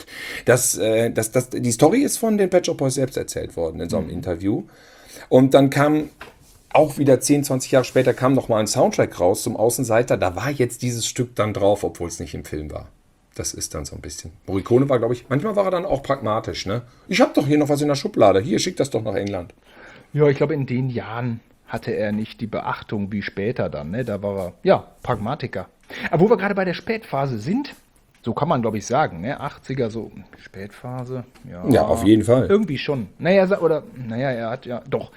die Story ist von den Pet Shop Boys selbst erzählt worden in so einem Interview. Und dann kam auch wieder 10, 20 Jahre später kam noch mal ein Soundtrack raus zum Außenseiter. Da war jetzt dieses Stück dann drauf, obwohl es nicht im Film war. Das ist dann so ein bisschen. Morricone war, glaube ich, manchmal war er dann auch pragmatisch. Ne? Ich habe doch hier noch was in der Schublade. Hier, schick das doch nach England. Ja, ich glaube, in den Jahren hatte er nicht die Beachtung wie später dann. Ne? Da war er, ja, Pragmatiker. Aber wo wir gerade bei der Spätphase sind, so kann man, glaube ich, sagen, ne? 80er, so Spätphase. Ja, auf jeden Fall. Irgendwie schon. Er hat ja, doch.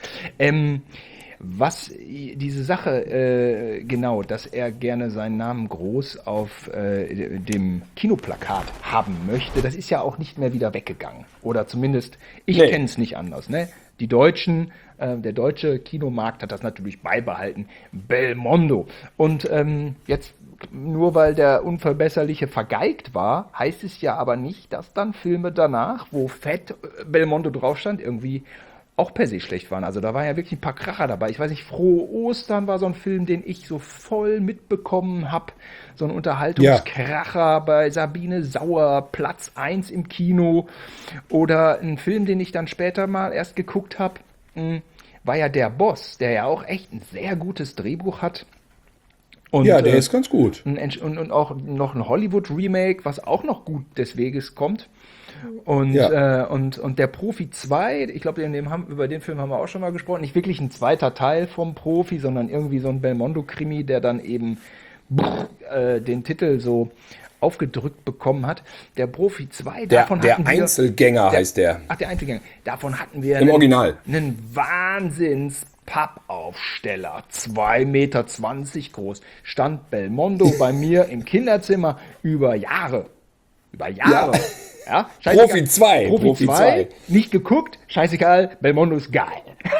Was diese Sache, genau, dass er gerne seinen Namen groß auf dem Kinoplakat haben möchte, das ist ja auch nicht mehr wieder weggegangen. Oder zumindest, ich kenne es nicht anders. Ne? Die Deutschen, der deutsche Kinomarkt hat das natürlich beibehalten. Belmondo. Und jetzt, nur weil der Unverbesserliche vergeigt war, heißt es ja aber nicht, dass dann Filme danach, wo fett Belmondo drauf stand, irgendwie auch per se schlecht waren. Also da war ja wirklich ein paar Kracher dabei. Ich weiß nicht, Frohe Ostern war so ein Film, den ich so voll mitbekommen habe. So ein Unterhaltungskracher bei Sabine Sauer, Platz 1 im Kino. Oder ein Film, den ich dann später mal erst geguckt habe, war ja Der Boss, der ja auch echt ein sehr gutes Drehbuch hat. Und, ja, der ist ganz gut. Und auch noch ein Hollywood-Remake, was auch noch gut des Weges kommt. Und, und der Profi 2, ich glaube, über den Film haben wir auch schon mal gesprochen, nicht wirklich ein zweiter Teil vom Profi, sondern irgendwie so ein Belmondo-Krimi, der dann eben den Titel so aufgedrückt bekommen hat. Der Profi 2, Der davon hatten wir... Einzelgänger heißt der. Ach, der Einzelgänger. Davon hatten wir Im Original. einen Wahnsinns-Pappaufsteller, 2,20 Meter groß. Stand Belmondo bei mir im Kinderzimmer über Jahre. Über Jahre. Ja, scheißegal. Profi 2. Profi 2. Nicht geguckt, scheißegal, Belmondo ist geil.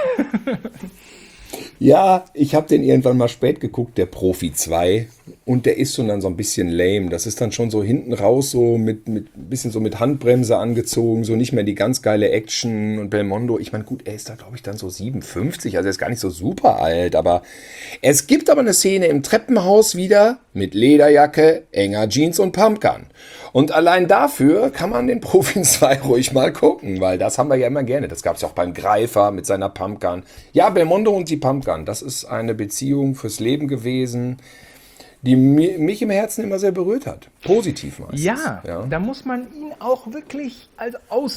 Ja, ich habe den irgendwann mal spät geguckt, der Profi 2. Und der ist schon dann so ein bisschen lame. Das ist dann schon so hinten raus, so mit bisschen so mit Handbremse angezogen, so nicht mehr die ganz geile Action. Und Belmondo, ich meine, gut, er ist da, glaube ich, dann so 57, also er ist gar nicht so super alt. Aber es gibt aber eine Szene im Treppenhaus wieder mit Lederjacke, enger Jeans und Pumpgun. Und allein dafür kann man den Profi 2 ruhig mal gucken, weil das haben wir ja immer gerne. Das gab es ja auch beim Greifer mit seiner Pumpgun. Ja, Belmondo und die Pumpgun, das ist eine Beziehung fürs Leben gewesen, die mich im Herzen immer sehr berührt hat. Positiv meistens. Ja, da muss man ihn auch wirklich als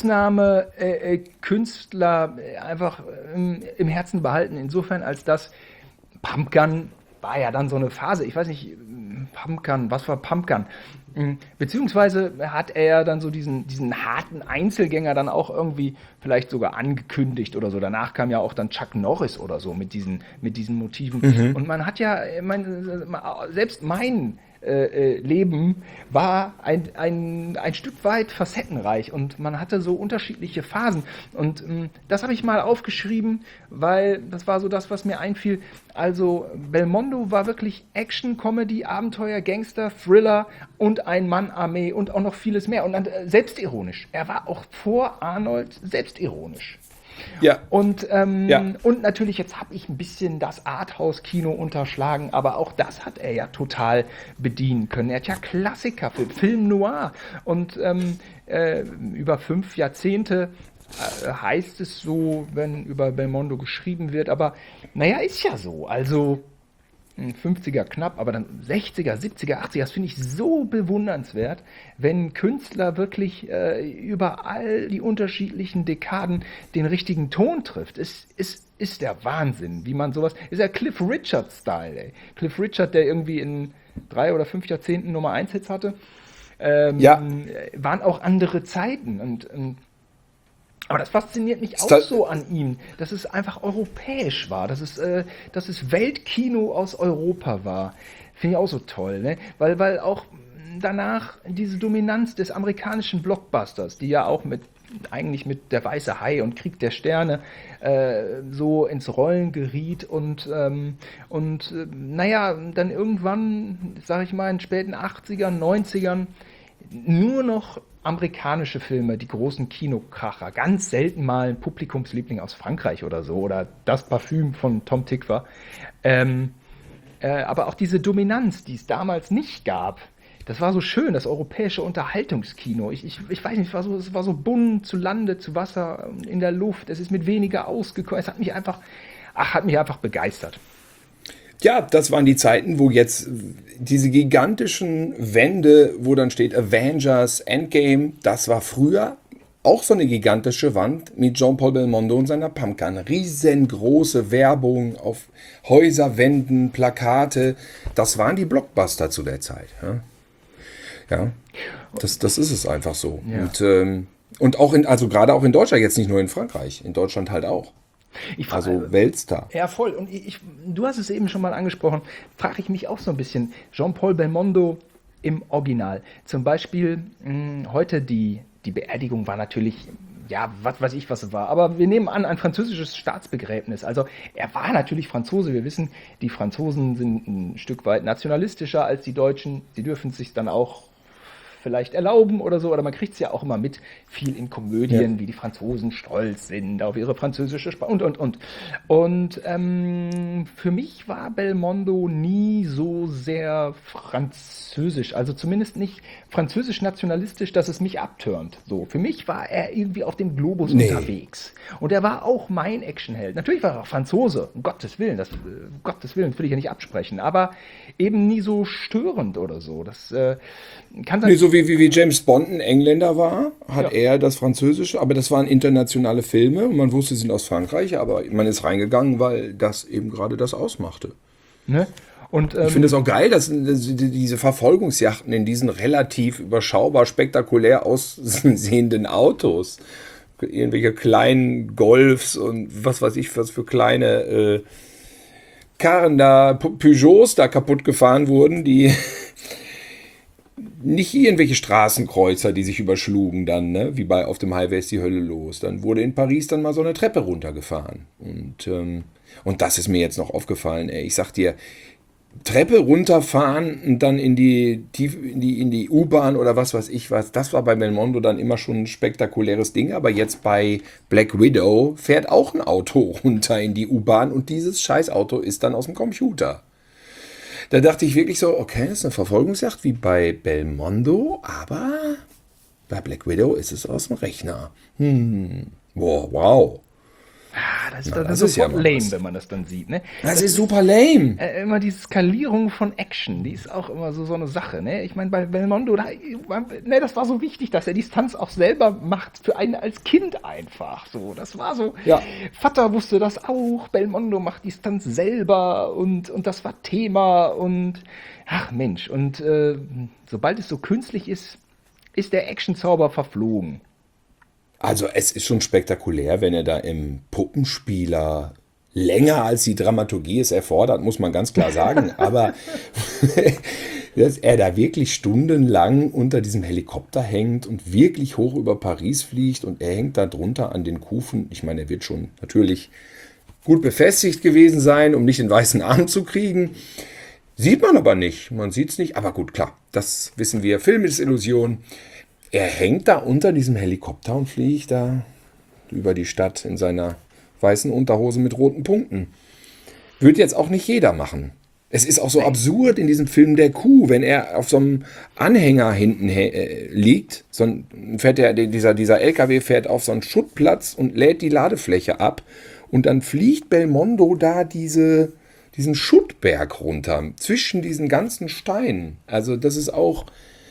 Ausnahmekünstler einfach im Herzen behalten. Insofern, als das Pumpgun war ja dann so eine Phase. Ich weiß nicht, Pumpgun, was war Pumpgun? Beziehungsweise hat er ja dann so diesen harten Einzelgänger dann auch irgendwie vielleicht sogar angekündigt oder so. Danach kam ja auch dann Chuck Norris oder so mit diesen Motiven. Und man hat ja, selbst mein Leben war ein Stück weit facettenreich und man hatte so unterschiedliche Phasen. Und das habe ich mal aufgeschrieben, weil das war so das, was mir einfiel. Also Belmondo war wirklich Action, Comedy, Abenteuer, Gangster, Thriller und Ein-Mann-Armee und auch noch vieles mehr. Und dann selbstironisch. Er war auch vor Arnold selbstironisch. Ja. Und natürlich, jetzt habe ich ein bisschen das Arthouse-Kino unterschlagen, aber auch das hat er ja total bedienen können. Er hat ja Klassiker, Film Noir und über 5 Jahrzehnte heißt es so, wenn über Belmondo geschrieben wird, aber naja, ist ja so, also 50er knapp, aber dann 60er, 70er, 80er, das finde ich so bewundernswert, wenn Künstler wirklich über all die unterschiedlichen Dekaden den richtigen Ton trifft. Ist der Wahnsinn, wie man sowas, ist ja Cliff Richard-Style, ey. Cliff Richard, der irgendwie in 3 oder 5 Jahrzehnten Nummer 1 Hits hatte, waren auch andere Zeiten und aber das fasziniert mich auch so an ihm, dass es einfach europäisch war, dass es Weltkino aus Europa war. Finde ich auch so toll, ne? Weil auch danach diese Dominanz des amerikanischen Blockbusters, die ja auch eigentlich mit Der Weiße Hai und Krieg der Sterne so ins Rollen geriet und naja, dann irgendwann, sag ich mal, in den späten 80ern, 90ern nur noch amerikanische Filme, die großen Kinokracher, ganz selten mal ein Publikumsliebling aus Frankreich oder so, oder Das Parfüm von Tom Tykwer. Aber auch diese Dominanz, die es damals nicht gab, das war so schön, das europäische Unterhaltungskino. Ich weiß nicht, es war so bunt, zu Lande, zu Wasser, in der Luft, es ist mit weniger ausgekommen, es hat mich einfach begeistert. Ja, das waren die Zeiten, wo jetzt diese gigantischen Wände, wo dann steht Avengers, Endgame, das war früher auch so eine gigantische Wand mit Jean-Paul Belmondo und seiner Pumpgun. Riesengroße Werbung auf Häuserwänden, Plakate. Das waren die Blockbuster zu der Zeit. Ja, das ist es einfach so. Ja. Und auch also gerade auch in Deutschland, jetzt nicht nur in Frankreich, in Deutschland halt auch. Also Weltstar. Ja, voll. Und du hast es eben schon mal angesprochen, frage ich mich auch so ein bisschen. Jean-Paul Belmondo im Original. Zum Beispiel heute die Beerdigung war natürlich, ja, was weiß ich, was es war. Aber wir nehmen an, ein französisches Staatsbegräbnis. Also er war natürlich Franzose. Wir wissen, die Franzosen sind ein Stück weit nationalistischer als die Deutschen. Sie dürfen es sich dann auch vielleicht erlauben oder so, oder man kriegt es ja auch immer mit, viel in Komödien, wie die Franzosen stolz sind auf ihre französische Sprache und für mich war Belmondo nie so sehr französisch, also zumindest nicht französisch-nationalistisch, dass es mich abturnt. So, für mich war er irgendwie auf dem Globus unterwegs und er war auch mein Actionheld. Natürlich war er auch Franzose, um Gottes Willen, das will ich ja nicht absprechen, aber eben nie so störend oder so. Das kann sein. Nee, so wie James Bond ein Engländer war, hat er das Französische, aber das waren internationale Filme und man wusste, sie sind aus Frankreich, aber man ist reingegangen, weil das eben gerade das ausmachte. Ne? Und Ich finde es auch geil, dass diese Verfolgungsjachten in diesen relativ überschaubar spektakulär aussehenden Autos, irgendwelche kleinen Golfs und was weiß ich, was für kleine Karren da, Peugeots da kaputt gefahren wurden, die nicht irgendwelche Straßenkreuzer, die sich überschlugen dann, ne? Wie bei Auf dem Highway ist die Hölle los. Dann wurde in Paris dann mal so eine Treppe runtergefahren. Und das ist mir jetzt noch aufgefallen. Ey. Ich sag dir, Treppe runterfahren und dann in die U-Bahn oder was weiß ich was, das war bei Belmondo dann immer schon ein spektakuläres Ding. Aber jetzt bei Black Widow fährt auch ein Auto runter in die U-Bahn und dieses Scheißauto ist dann aus dem Computer. Da dachte ich wirklich so, okay, das ist eine Verfolgungsjagd wie bei Belmondo, aber bei Black Widow ist es aus dem Rechner. Boah, wow. Das ist ja lame, wenn man das dann sieht. Ne? Das ist super lame. Immer die Skalierung von Action, die ist auch immer so eine Sache. Ne? Ich meine, bei Belmondo, das war so wichtig, dass er die Stunts auch selber macht, für einen als Kind einfach. So, das war so, ja. Vater wusste das auch, Belmondo macht die Stunts selber und das war Thema und ach Mensch. Und sobald es so künstlich ist, ist der Actionzauber verflogen. Also es ist schon spektakulär, wenn er da im Puppenspieler länger als die Dramaturgie es erfordert, muss man ganz klar sagen. Aber dass er da wirklich stundenlang unter diesem Helikopter hängt und wirklich hoch über Paris fliegt und er hängt da drunter an den Kufen. Ich meine, er wird schon natürlich gut befestigt gewesen sein, um nicht den weißen Arm zu kriegen. Sieht man aber nicht. Man sieht es nicht. Aber gut, klar, das wissen wir. Film ist Illusion. Er hängt da unter diesem Helikopter und fliegt da über die Stadt in seiner weißen Unterhose mit roten Punkten. Würde jetzt auch nicht jeder machen. Es ist auch so absurd in diesem Film der Kuh, wenn er auf so einem Anhänger hinten liegt, dieser LKW fährt auf so einen Schuttplatz und lädt die Ladefläche ab und dann fliegt Belmondo da diesen Schuttberg runter, zwischen diesen ganzen Steinen. Also das ist auch...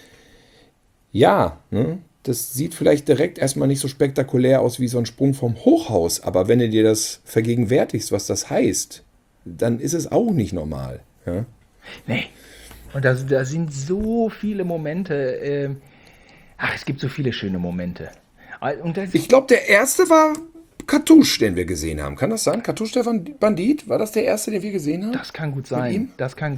Ja, ne? Das sieht vielleicht direkt erstmal nicht so spektakulär aus wie so ein Sprung vom Hochhaus, aber wenn du dir das vergegenwärtigst, was das heißt, dann ist es auch nicht normal. Ja? Nee. Und da sind so viele Momente. Es gibt so viele schöne Momente. Und ich glaube, der erste war Cartouche, den wir gesehen haben. Kann das sein? Cartouche der Bandit? War das der erste, den wir gesehen haben? Das kann gut sein.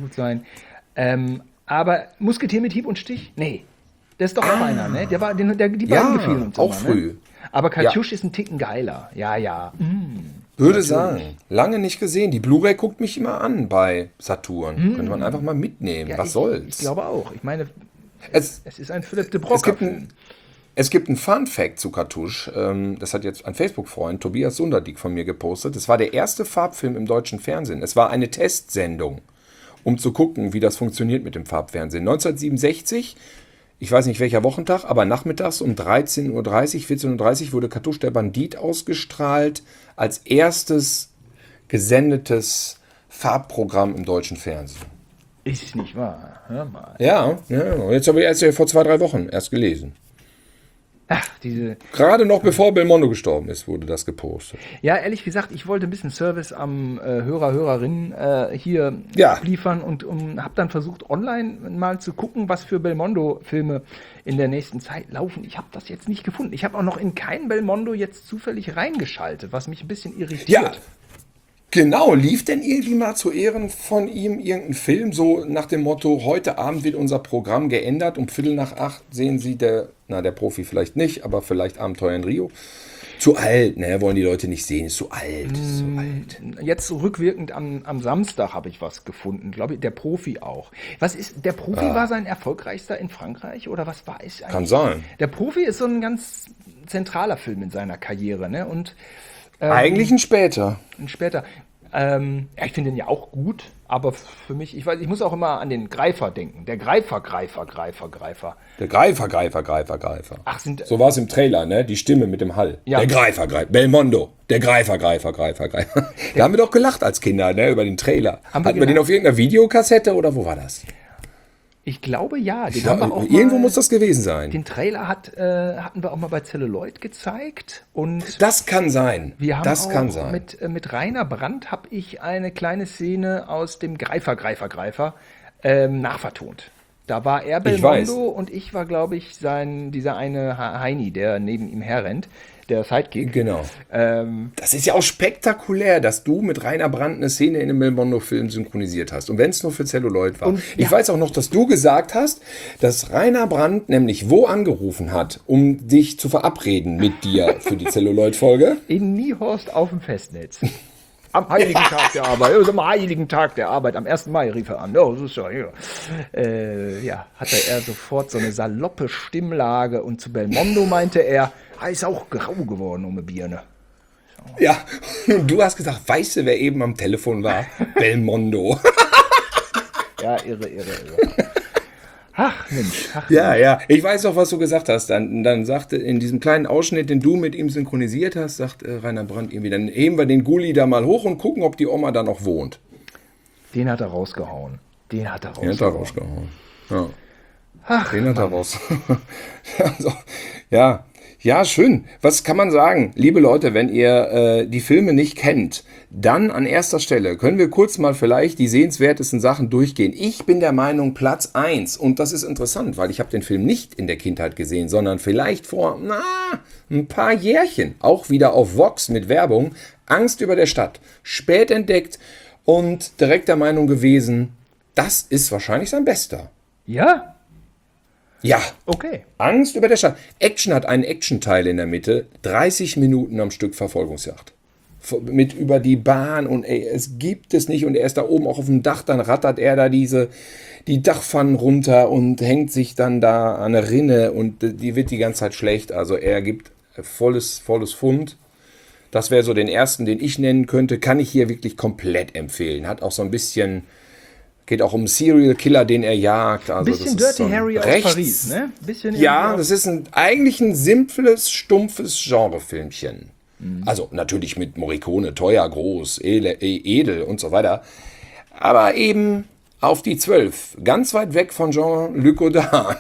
Aber Musketier mit Hieb und Stich? Nee. Das ist doch auch einer, ne? Die beiden gefielen uns auch immer, früh. Ne? Aber Cartouche ist ein Ticken geiler. Ja. Würde sagen. Lange nicht gesehen. Die Blu-ray guckt mich immer an bei Saturn. Könnte man einfach mal mitnehmen. Ja, was soll's? Ich glaube auch. Ich meine, es ist ein Philipp de Broca. Es gibt einen Fun-Fact zu Cartouche. Das hat jetzt ein Facebook-Freund, Tobias Sunderdick, von mir gepostet. Das war der erste Farbfilm im deutschen Fernsehen. Es war eine Testsendung, um zu gucken, wie das funktioniert mit dem Farbfernsehen. 1967... Ich weiß nicht welcher Wochentag, aber nachmittags um 13.30 Uhr, 14.30 Uhr wurde Cartouche der Bandit ausgestrahlt als erstes gesendetes Farbprogramm im deutschen Fernsehen. Ist nicht wahr. Hör mal. Ja. Jetzt habe ich erst vor 2-3 Wochen erst gelesen. Gerade noch bevor Belmondo gestorben ist, wurde das gepostet. Ja, ehrlich gesagt, ich wollte ein bisschen Service am Hörerinnen hier liefern und habe dann versucht, online mal zu gucken, was für Belmondo-Filme in der nächsten Zeit laufen. Ich habe das jetzt nicht gefunden. Ich habe auch noch in keinen Belmondo jetzt zufällig reingeschaltet, was mich ein bisschen irritiert. Ja. Genau, lief denn irgendwie mal zu Ehren von ihm irgendein Film, so nach dem Motto, heute Abend wird unser Programm geändert, um 7:45 sehen Sie der Profi vielleicht nicht, aber vielleicht Abenteuer in Rio. Zu alt, ne, wollen die Leute nicht sehen, ist zu alt. Jetzt rückwirkend am Samstag habe ich was gefunden, glaube ich, der Profi auch. Der Profi war sein erfolgreichster in Frankreich oder was war es eigentlich? Kann sein. Der Profi ist so ein ganz zentraler Film in seiner Karriere, ne, und eigentlich ein später. Ich finde den ja auch gut, aber für mich, ich muss auch immer an den Greifer denken. Der Greifer. Der Greifer. Ach, so war es im Trailer, ne? Die Stimme mit dem Hall. Ja. Der Greifer. Belmondo. Der Greifer. Da haben wir doch gelacht als Kinder, ne? Über den Trailer. Hatten wir den auf irgendeiner Videokassette oder wo war das? Ich glaube ja. Den haben wir auch Irgendwo mal, muss das gewesen sein. den Trailer hatten wir auch mal bei Celluloid gezeigt. Und Das kann sein. wir haben Das auch kann sein. mit Rainer Brandt habe ich eine kleine Szene aus dem Greifer nachvertont. Da war er Ich weiß. Belmondo und ich war, glaube ich, dieser eine Heini, der neben ihm herrennt, der Sidekick. Genau. Das ist ja auch spektakulär, dass du mit Rainer Brandt eine Szene in einem Belmondo-Film synchronisiert hast. Und wenn es nur für Celluloid war. Und, Ich ja. weiß auch noch, dass du gesagt hast, dass Rainer Brandt nämlich wo angerufen hat, um dich zu verabreden mit dir für die Celluloid-Folge. In Niehorst auf dem Festnetz. Am heiligen Tag der Arbeit. Also am heiligen Tag der Arbeit. Am 1. Mai rief er an. Oh, das ist ja hier. Hatte er sofort so eine saloppe Stimmlage. Und zu Belmondo meinte er ist auch grau geworden um eine Birne. Ja, und du hast gesagt, weißt du, wer eben am Telefon war? Belmondo. Ja, irre. Ach Mensch. Ja, ich weiß doch, was du gesagt hast. Dann sagte in diesem kleinen Ausschnitt, den du mit ihm synchronisiert hast, sagt Rainer Brandt irgendwie, dann heben wir den Gulli da mal hoch und gucken, ob die Oma da noch wohnt. Den hat er rausgehauen. Den hat er rausgehauen. Ja. Ach, Den hat er raus. Also, ja, schön. Was kann man sagen? Liebe Leute, wenn ihr die Filme nicht kennt, dann an erster Stelle können wir kurz mal vielleicht die sehenswertesten Sachen durchgehen. Ich bin der Meinung Platz 1 und das ist interessant, weil ich habe den Film nicht in der Kindheit gesehen, sondern vielleicht vor ein paar Jährchen, auch wieder auf Vox mit Werbung, Angst über der Stadt, spät entdeckt und direkt der Meinung gewesen, das ist wahrscheinlich sein bester. Ja? Ja. Okay. Angst über der Stadt. Action hat einen Action-Teil in der Mitte. 30 Minuten am Stück Verfolgungsjagd. Mit über die Bahn und es gibt es nicht. Und er ist da oben auch auf dem Dach. Dann rattert er da die Dachpfannen runter und hängt sich dann da an eine Rinne. Und die wird die ganze Zeit schlecht. Also er gibt volles Pfund. Das wäre so den ersten, den ich nennen könnte. Kann ich hier wirklich komplett empfehlen. Hat auch so ein bisschen... Geht auch um einen Serial Killer, den er jagt. Also Bisschen das ist Dirty so Harry aus Paris, ne? Bisschen ja, irgendwie das ist eigentlich ein simples, stumpfes Genrefilmchen. Also natürlich mit Morricone, teuer, groß, edel und so weiter. Aber eben auf die 12. Ganz weit weg von Jean-Luc Godard.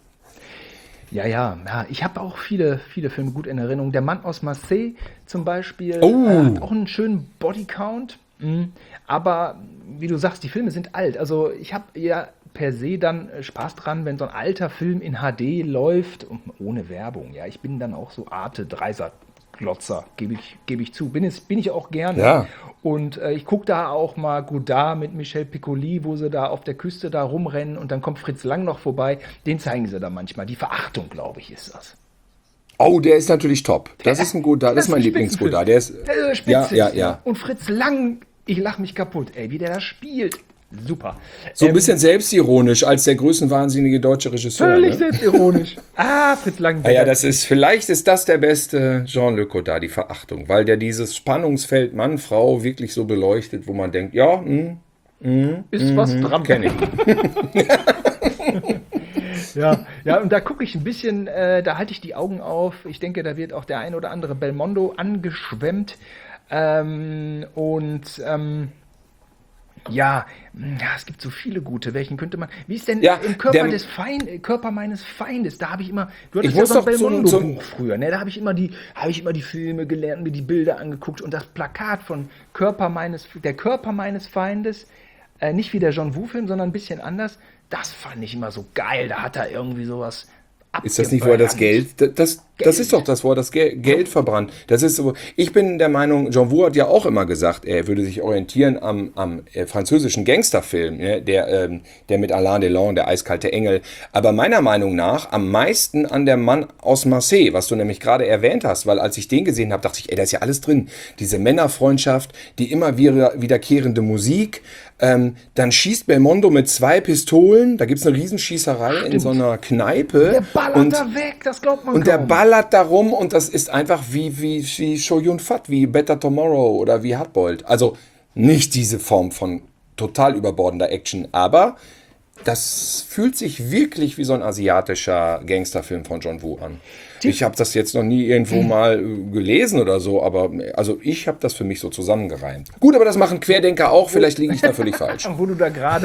Ja, ich habe auch viele Filme gut in Erinnerung. Der Mann aus Marseille zum Beispiel hat auch einen schönen Bodycount. Aber wie du sagst, die Filme sind alt. Also ich habe ja per se dann Spaß dran, wenn so ein alter Film in HD läuft, ohne Werbung. Ja, ich bin dann auch so Arte-Dreiser-Glotzer, gebe ich zu. Bin ich auch gerne. Ja. Und ich gucke da auch mal Godard mit Michel Piccoli, wo sie da auf der Küste da rumrennen und dann kommt Fritz Lang noch vorbei. Den zeigen sie da manchmal. Die Verachtung, glaube ich, ist das. Oh, der ist natürlich top. Das ist ein Godard, das ist mein Spitzenfilm. Lieblings-Godard. Der ist Spitze. ja. Und Fritz Lang, ich lache mich kaputt, wie der da spielt. Super. So ein bisschen selbstironisch als der größenwahnsinnige deutsche Regisseur. Völlig Ne? selbstironisch. Fritz Lang. Ja, vielleicht ist das der beste Jean-Luc Godard, die Verachtung, weil der dieses Spannungsfeld Mann-Frau wirklich so beleuchtet, wo man denkt, ja, ist was dran. kenne ich. Ja, und da gucke ich ein bisschen, da halte ich die Augen auf. Ich denke, da wird auch der ein oder andere Belmondo angeschwemmt. Es gibt so viele gute. Welchen könnte man. Wie ist denn im Körper meines Feindes? Da habe ich immer. Du hattest ja so ein Belmondo-Buch früher, ne? Da habe ich immer die Filme gelernt, mir die Bilder angeguckt und das Plakat von der Körper meines Feindes, nicht wie der John Woo-Film, sondern ein bisschen anders. Das fand ich immer so geil. Da hat er irgendwie sowas. Ist das nicht, wo er das Geld, das ist doch das, wo er das Geld verbrannt. Das ist so, ich bin der Meinung, Jean Woo hat ja auch immer gesagt, er würde sich orientieren am französischen Gangsterfilm, ne, der mit Alain Delon, der eiskalte Engel. Aber meiner Meinung nach am meisten an der Mann aus Marseille, was du nämlich gerade erwähnt hast, weil als ich den gesehen habe, dachte ich, da ist ja alles drin. Diese Männerfreundschaft, die immer wiederkehrende Musik, dann schießt Belmondo mit 2 Pistolen, da gibt es eine Riesenschießerei in so einer Kneipe. Der ballert da weg, das glaubt man und der ballert da rum und das ist einfach wie Show Yun Fat, wie Better Tomorrow oder wie Hardboiled. Also nicht diese Form von total überbordender Action, aber das fühlt sich wirklich wie so ein asiatischer Gangsterfilm von John Woo an. Ich habe das jetzt noch nie irgendwo mal gelesen oder so, aber also ich habe das für mich so zusammengereimt. Gut, aber das machen Querdenker auch, vielleicht liege ich da völlig falsch. Wo du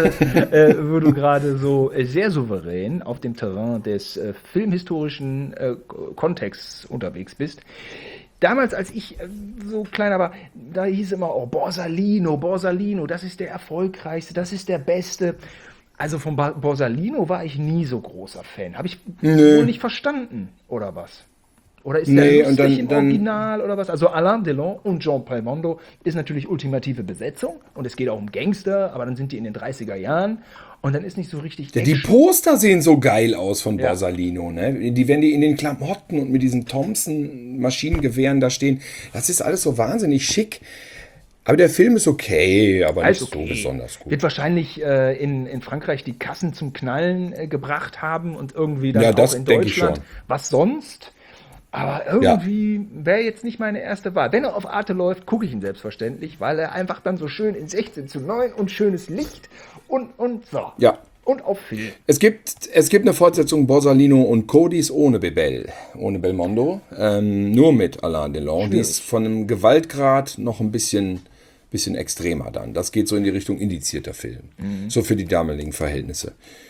gerade so sehr souverän auf dem Terrain des filmhistorischen Kontexts unterwegs bist. Damals, als ich so kleiner war, da hieß immer, oh, Borsalino, das ist der erfolgreichste, das ist der Beste. Also von Borsalino war ich nie so großer Fan. Habe ich wohl nicht verstanden, oder was? Oder ist der lustig im Original, oder was? Also Alain Delon und Jean Belmondo ist natürlich ultimative Besetzung. Und es geht auch um Gangster, aber dann sind die in den 30er Jahren. Und dann ist nicht so richtig Ja, die Poster sehen so geil aus von Borsalino, ne? Wenn die in den Klamotten und mit diesen Thompson-Maschinengewehren da stehen, das ist alles so wahnsinnig schick. Aber der Film ist okay, aber nicht so besonders gut. Wird wahrscheinlich in Frankreich die Kassen zum Knallen gebracht haben und irgendwie dann auch in Deutschland. Was sonst? Aber irgendwie wäre jetzt nicht meine erste Wahl. Wenn er auf Arte läuft, gucke ich ihn selbstverständlich, weil er einfach dann so schön in 16:9 und schönes Licht und so. Ja. Und auf Film. Es gibt eine Fortsetzung Borsalino und Codis ohne Belmondo, nur mit Alain Delon. Die ist von einem Gewaltgrad noch ein bisschen extremer dann. Das geht so in die Richtung indizierter Film. So für die damaligen Verhältnisse.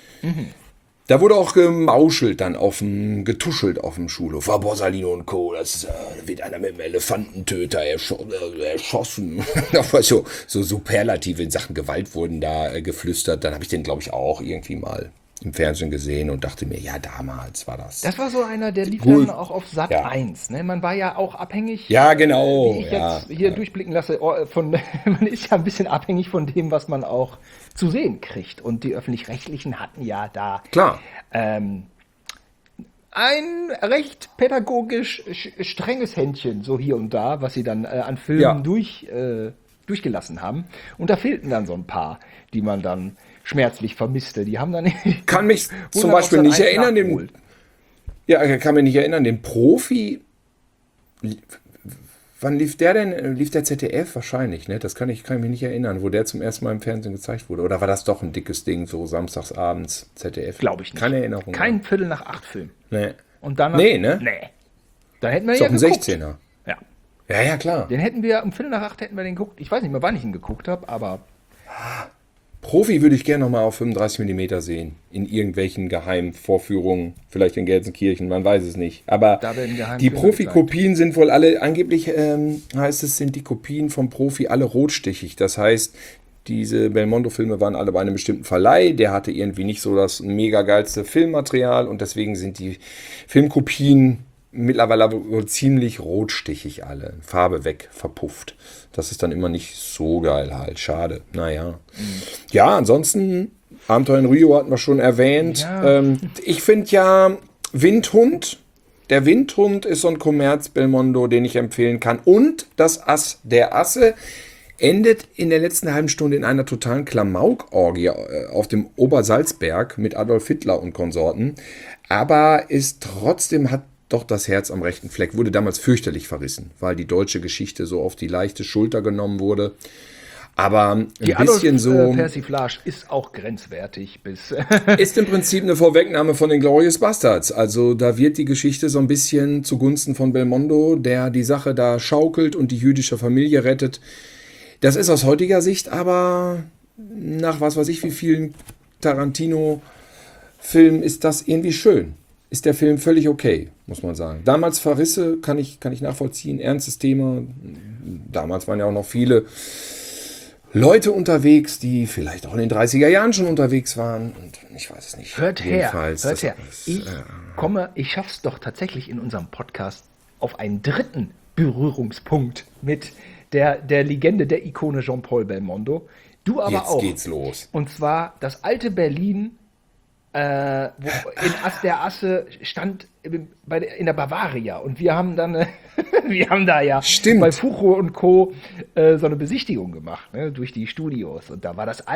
Da wurde auch gemauschelt dann getuschelt auf dem Schulhof. War Borsalino und Co. Da wird einer mit einem Elefantentöter erschossen. so superlative in Sachen Gewalt wurden da geflüstert. Dann habe ich den, glaube ich, auch irgendwie mal im Fernsehen gesehen und dachte mir, ja, damals war das. Das war so einer, der lief dann auch auf Sat 1. Ne? Man war ja auch abhängig. Ja, genau. Wie ich jetzt hier durchblicken lasse, man ist ja ein bisschen abhängig von dem, was man auch zu sehen kriegt. Und die Öffentlich-Rechtlichen hatten ja da ein recht pädagogisch strenges Händchen, so hier und da, was sie dann an Filmen durchgelassen haben. Und da fehlten dann so ein paar, die man dann schmerzlich vermisste. Die haben dann kann mich zum Beispiel nicht erinnern, kann mich nicht erinnern, den Profi. Wann lief der denn? Lief der ZDF wahrscheinlich, ne? Das kann ich mich nicht erinnern, wo der zum ersten Mal im Fernsehen gezeigt wurde. Oder war das doch ein dickes Ding, so samstagsabends ZDF? Glaube ich nicht. Keine Erinnerung. Kein 7:45-Film. Nee. Und dann nee, ne? Nee. Dann hätten wir ist ja doch ein geguckt. 16er. Ja. Ja, klar. Den hätten wir um 7:45 hätten wir den geguckt. Ich weiß nicht mehr, wann ich ihn geguckt habe, aber Profi würde ich gerne nochmal auf 35 mm sehen. In irgendwelchen geheimen Vorführungen. Vielleicht in Gelsenkirchen, man weiß es nicht. Aber die Profikopien sind wohl alle, angeblich heißt es, sind die Kopien vom Profi alle rotstichig. Das heißt, diese Belmondo-Filme waren alle bei einem bestimmten Verleih. Der hatte irgendwie nicht so das mega geilste Filmmaterial. Und deswegen sind die Filmkopien mittlerweile wohl ziemlich rotstichig alle. Farbe weg, verpufft. Das ist dann immer nicht so geil halt. Schade. Naja. Ja, ansonsten, Abenteuer in Rio hatten wir schon erwähnt. Ja. Ich finde ja Windhund. Der Windhund ist so ein Kommerz-Belmondo, den ich empfehlen kann. Und das Ass der Asse endet in der letzten halben Stunde in einer totalen Klamauk-Orgie auf dem Obersalzberg mit Adolf Hitler und Konsorten. Aber hat doch das Herz am rechten Fleck. Wurde damals fürchterlich verrissen, weil die deutsche Geschichte so auf die leichte Schulter genommen wurde. Aber ein bisschen so. Persiflage ist auch grenzwertig. Ist im Prinzip eine Vorwegnahme von den Glorious Bastards. Also da wird die Geschichte so ein bisschen zugunsten von Belmondo, der die Sache da schaukelt und die jüdische Familie rettet. Das ist aus heutiger Sicht aber nach was weiß ich wie vielen Tarantino-Filmen ist das irgendwie schön. Ist der Film völlig okay, muss man sagen. Damals Verrisse kann ich nachvollziehen, ernstes Thema. Damals waren ja auch noch viele Leute unterwegs, die vielleicht auch in den 30er Jahren schon unterwegs waren. Und ich weiß es nicht. Hört her. Ich schaff's doch tatsächlich in unserem Podcast auf einen dritten Berührungspunkt mit der Legende, der Ikone Jean-Paul Belmondo. Du aber Jetzt auch. Jetzt geht's los. Und zwar das alte Berlin, wo in Ass der Asse stand in der Bavaria. Und wir haben dann, bei Fucho und Co. So eine Besichtigung gemacht, ne, durch die Studios. Und da war war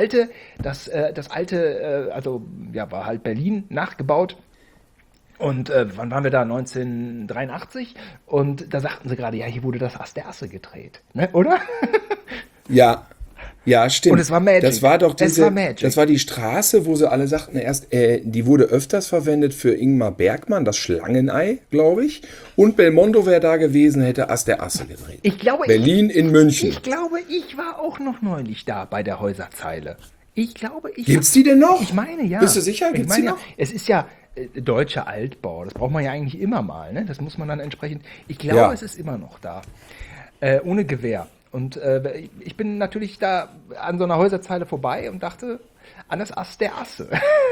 halt Berlin nachgebaut. Und wann waren wir da? 1983. Und da sagten sie gerade, ja, hier wurde das Ass der Asse gedreht. Ne, oder? Ja. Ja, stimmt. Und es war Magic. Das war doch Es war Magic. das war die Straße, wo sie alle sagten, die wurde öfters verwendet für Ingmar Bergmann, das Schlangenei, glaube ich. Und Belmondo wäre da gewesen, hätte Ass der Asse gedreht. Ich glaube, Berlin in München. Ich glaube, ich war auch noch neulich da bei der Häuserzeile. Ich glaube, ich. Gibt's die denn noch? Ich meine, ja. Bist du sicher? Ich Gibt's meine, die ja. noch? Es ist ja deutscher Altbau. Das braucht man ja eigentlich immer mal. Ne? Das muss man dann entsprechend. Ich glaube, Ja. es ist immer noch da. Ohne Gewehr. Und ich bin natürlich da an so einer Häuserzeile vorbei und dachte an das Ass der Asse.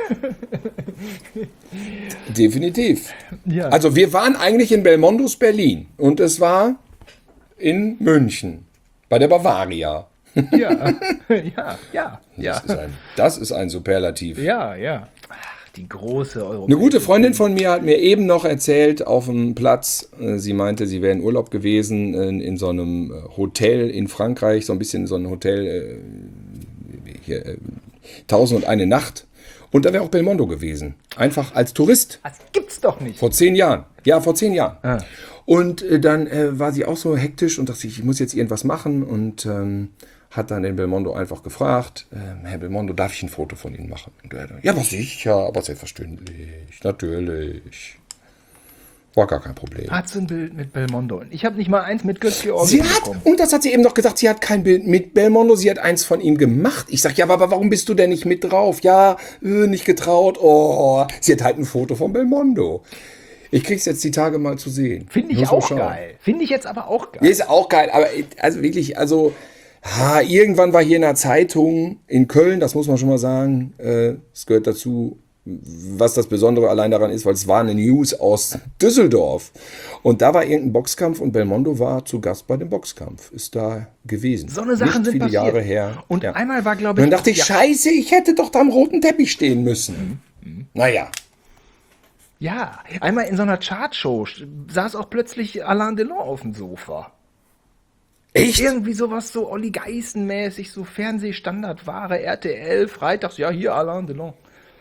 Definitiv. Ja. Also wir waren eigentlich in Belmondos Berlin und es war in München bei der Bavaria. Ja, ja. Das ist ein Superlativ. Ja. Ach, die große Euro. Eine gute Freundin von mir hat mir eben noch erzählt auf dem Platz, sie meinte, sie wäre in Urlaub gewesen in so einem Hotel in Frankreich, so ein bisschen so ein Hotel, hier, 1001 Nacht. Und da wäre auch Belmondo gewesen. Einfach als Tourist. Das gibt's doch nicht. Vor 10 Jahren. Ja, vor 10 Jahren. Ah. Und dann war sie auch so hektisch und dachte, ich muss jetzt irgendwas machen und hat dann den Belmondo einfach gefragt, Herr Belmondo, darf ich ein Foto von Ihnen machen? Und er dann, ja, aber sicher, aber selbstverständlich, natürlich. War gar kein Problem. Hat so ein Bild mit Belmondo. Und ich habe nicht mal eins mit Götz Sie Georgi hat, bekommen. und das hat sie eben noch gesagt, sie hat kein Bild mit Belmondo, sie hat eins von ihm gemacht. Ich sag, ja, aber warum bist du denn nicht mit drauf? Ja, nicht getraut. Oh, sie hat halt ein Foto von Belmondo. Ich krieg's jetzt die Tage mal zu sehen. Finde ich Muss man auch schauen. geil. Finde ich jetzt aber auch geil. Ja, ist auch geil, aber also wirklich, also irgendwann war hier in der Zeitung in Köln, das muss man schon mal sagen, es gehört dazu, was das Besondere allein daran ist, weil es war eine News aus Düsseldorf. Und da war irgendein Boxkampf und Belmondo war zu Gast bei dem Boxkampf. Ist da gewesen. So eine Sachen Nicht sind viele passiert. Jahre her. Und Ja. einmal war, glaube Und ich... dann dachte ich, scheiße, ich hätte doch da am roten Teppich stehen müssen. Naja. Ja, einmal in so einer Chartshow saß auch plötzlich Alain Delon auf dem Sofa. Echt? Irgendwie sowas so Olli Geißen-mäßig, so Fernsehstandardware, RTL, freitags, ja, hier Alain Delon.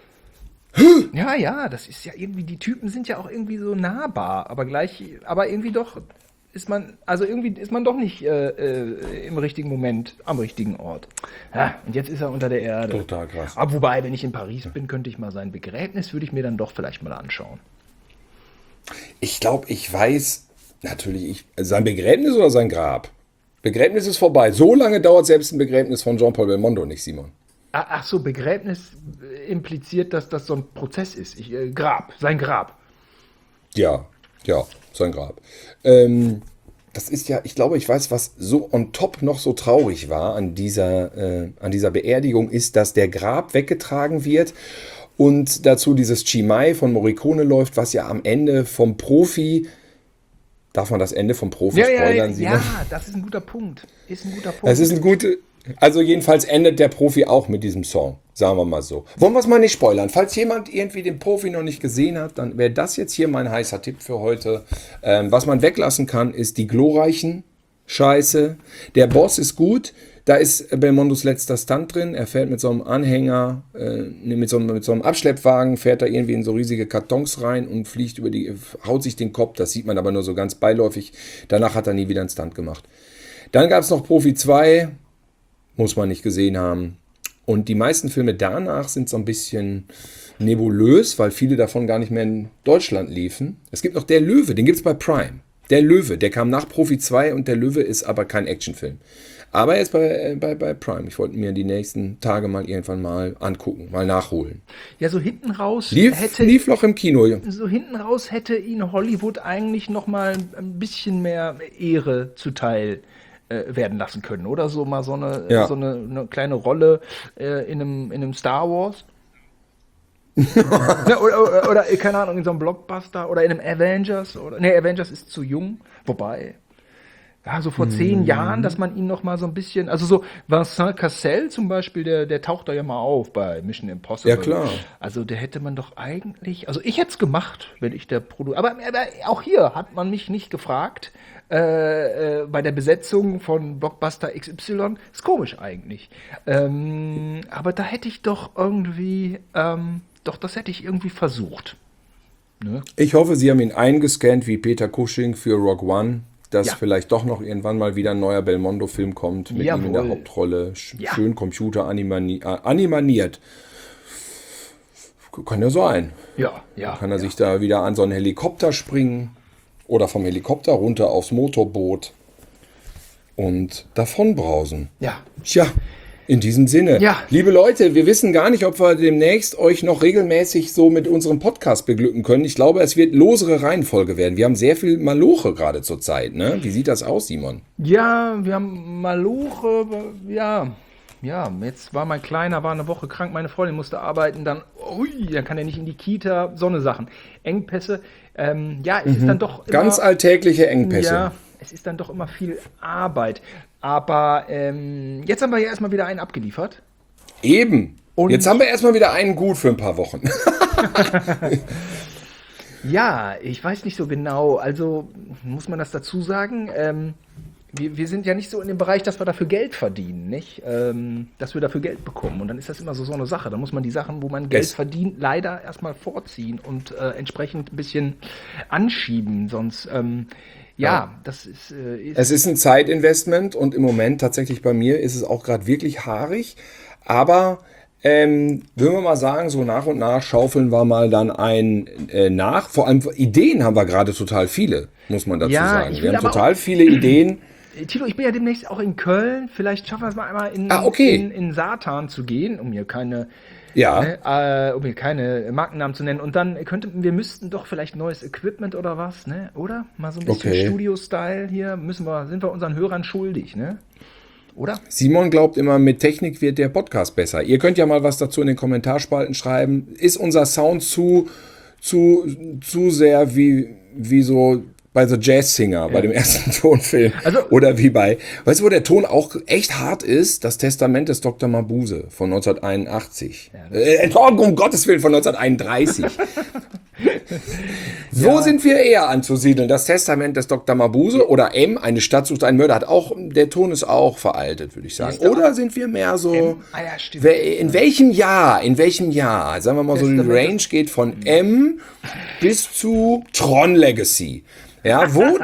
Ja, das ist ja irgendwie, die Typen sind ja auch irgendwie so nahbar, aber irgendwie doch ist man doch nicht im richtigen Moment am richtigen Ort. Ja, und jetzt ist er unter der Erde. Total krass. Aber wobei, wenn ich in Paris bin, könnte ich mal sein Begräbnis, würde ich mir dann doch vielleicht mal anschauen. Ich glaube, ich weiß natürlich, sein Begräbnis oder sein Grab? Begräbnis ist vorbei. So lange dauert selbst ein Begräbnis von Jean-Paul Belmondo nicht, Simon. Ach so, Begräbnis impliziert, dass das so ein Prozess ist. Sein Grab. Ja, sein Grab. Das ist ja, ich glaube, ich weiß, was so on top noch so traurig war an dieser Beerdigung, ist, dass der Grab weggetragen wird und dazu dieses Chimay von Morricone läuft, was ja am Ende vom Profi, darf man das Ende vom Profi spoilern? Simon? Ja, das ist ein guter Punkt. Das ist ein guter, also jedenfalls endet der Profi auch mit diesem Song, sagen wir mal so. Wollen wir es mal nicht spoilern? Falls jemand irgendwie den Profi noch nicht gesehen hat, dann wäre das jetzt hier mein heißer Tipp für heute. Was man weglassen kann, ist die glorreichen Scheiße. Der Boss ist gut. Da ist Belmondos letzter Stunt drin. Er fährt mit so einem Anhänger, mit so einem Abschleppwagen, fährt da irgendwie in so riesige Kartons rein und fliegt haut sich den Kopf. Das sieht man aber nur so ganz beiläufig. Danach hat er nie wieder einen Stunt gemacht. Dann gab es noch Profi 2. Muss man nicht gesehen haben. Und die meisten Filme danach sind so ein bisschen nebulös, weil viele davon gar nicht mehr in Deutschland liefen. Es gibt noch Der Löwe, den gibt es bei Prime. Der Löwe, der kam nach Profi 2 und Der Löwe ist aber kein Actionfilm. Aber jetzt bei Prime. Ich wollte mir die nächsten Tage mal irgendwann mal angucken, mal nachholen. Ja, so hinten raus Lief noch im Kino. So hinten raus hätte ihn Hollywood eigentlich noch mal ein bisschen mehr Ehre zuteil werden lassen können, oder? So mal so eine kleine Rolle in einem Star Wars. Ja, oder, keine Ahnung, in so einem Blockbuster oder in einem Avengers. Avengers ist zu jung. Wobei, ja, so vor 10 Jahren, dass man ihn noch mal so ein bisschen, also so Vincent Cassel zum Beispiel, der taucht da ja mal auf bei Mission Impossible. Ja, klar. Also der hätte man doch eigentlich, also ich hätte es gemacht, wenn ich der Produkt, aber auch hier hat man mich nicht gefragt, bei der Besetzung von Blockbuster XY, ist komisch eigentlich. Aber da hätte ich doch irgendwie, das hätte ich irgendwie versucht. Ne? Ich hoffe, Sie haben ihn eingescannt wie Peter Cushing für Rogue One. dass Ja. vielleicht doch noch irgendwann mal wieder ein neuer Belmondo-Film kommt mit ihm in der Jawohl. Hauptrolle. Ja. Schön animaniert. Kann ja sein. Ja, ja. Kann er sich da wieder an so einen Helikopter springen oder vom Helikopter runter aufs Motorboot und davonbrausen. Ja. Tja, in diesem Sinne. Ja. Liebe Leute, wir wissen gar nicht, ob wir demnächst euch noch regelmäßig so mit unserem Podcast beglücken können. Ich glaube, es wird losere Reihenfolge werden. Wir haben sehr viel Maloche gerade zur Zeit. Ne? Wie sieht das aus, Simon? Ja, wir haben Maloche, ja. Ja, jetzt war mein Kleiner, war eine Woche krank, meine Freundin musste arbeiten, dann kann er nicht in die Kita, so eine Sachen. Engpässe, ja, es ist dann doch immer, Ganz alltägliche Engpässe. ja, es ist dann doch immer viel Arbeit. Aber jetzt haben wir ja erstmal wieder einen abgeliefert. Eben. Und- Jetzt haben wir erstmal wieder einen gut für ein paar Wochen. Ja, ich weiß nicht so genau, also muss man das dazu sagen, wir sind ja nicht so in dem Bereich, dass wir dafür Geld verdienen, nicht? Dass wir dafür Geld bekommen. Und dann ist das immer so eine Sache. Da muss man die Sachen, wo man Geld verdient, leider erstmal vorziehen und entsprechend ein bisschen anschieben. Sonst, das ist. Es ist ein Zeitinvestment und im Moment tatsächlich bei mir ist es auch gerade wirklich haarig. Aber würden wir mal sagen, so nach und nach schaufeln wir mal dann nach. Vor allem Ideen haben wir gerade total viele, muss man dazu Ja, sagen. ich Wir will haben aber total viele Ideen. Tilo, ich bin ja demnächst auch in Köln. Vielleicht schaffen wir es mal einmal in Satan zu gehen, um mir keine Markennamen zu nennen. Und dann wir müssten doch vielleicht neues Equipment oder was, ne? Oder? Mal so ein bisschen Okay. Studio-Style hier. Sind wir unseren Hörern schuldig, ne? Oder? Simon glaubt immer, mit Technik wird der Podcast besser. Ihr könnt ja mal was dazu in den Kommentarspalten schreiben. Ist unser Sound zu sehr wie so bei The Jazz Singer, bei dem ersten Tonfilm? Also- Oder wie weißt du, wo der Ton auch echt hart ist? Das Testament des Dr. Mabuse von 1981. Um Gottes Willen, von 1931. So sind wir eher anzusiedeln. Das Testament des Dr. Mabuse oder M, eine Stadt sucht einen Mörder, der Ton ist auch veraltet, würde ich sagen. Ist doch- Oder sind wir mehr so... Ah ja, stimmt. In welchem Jahr? Sagen wir mal so, die Testament Range geht von M bis zu Tron Legacy. Ja, wo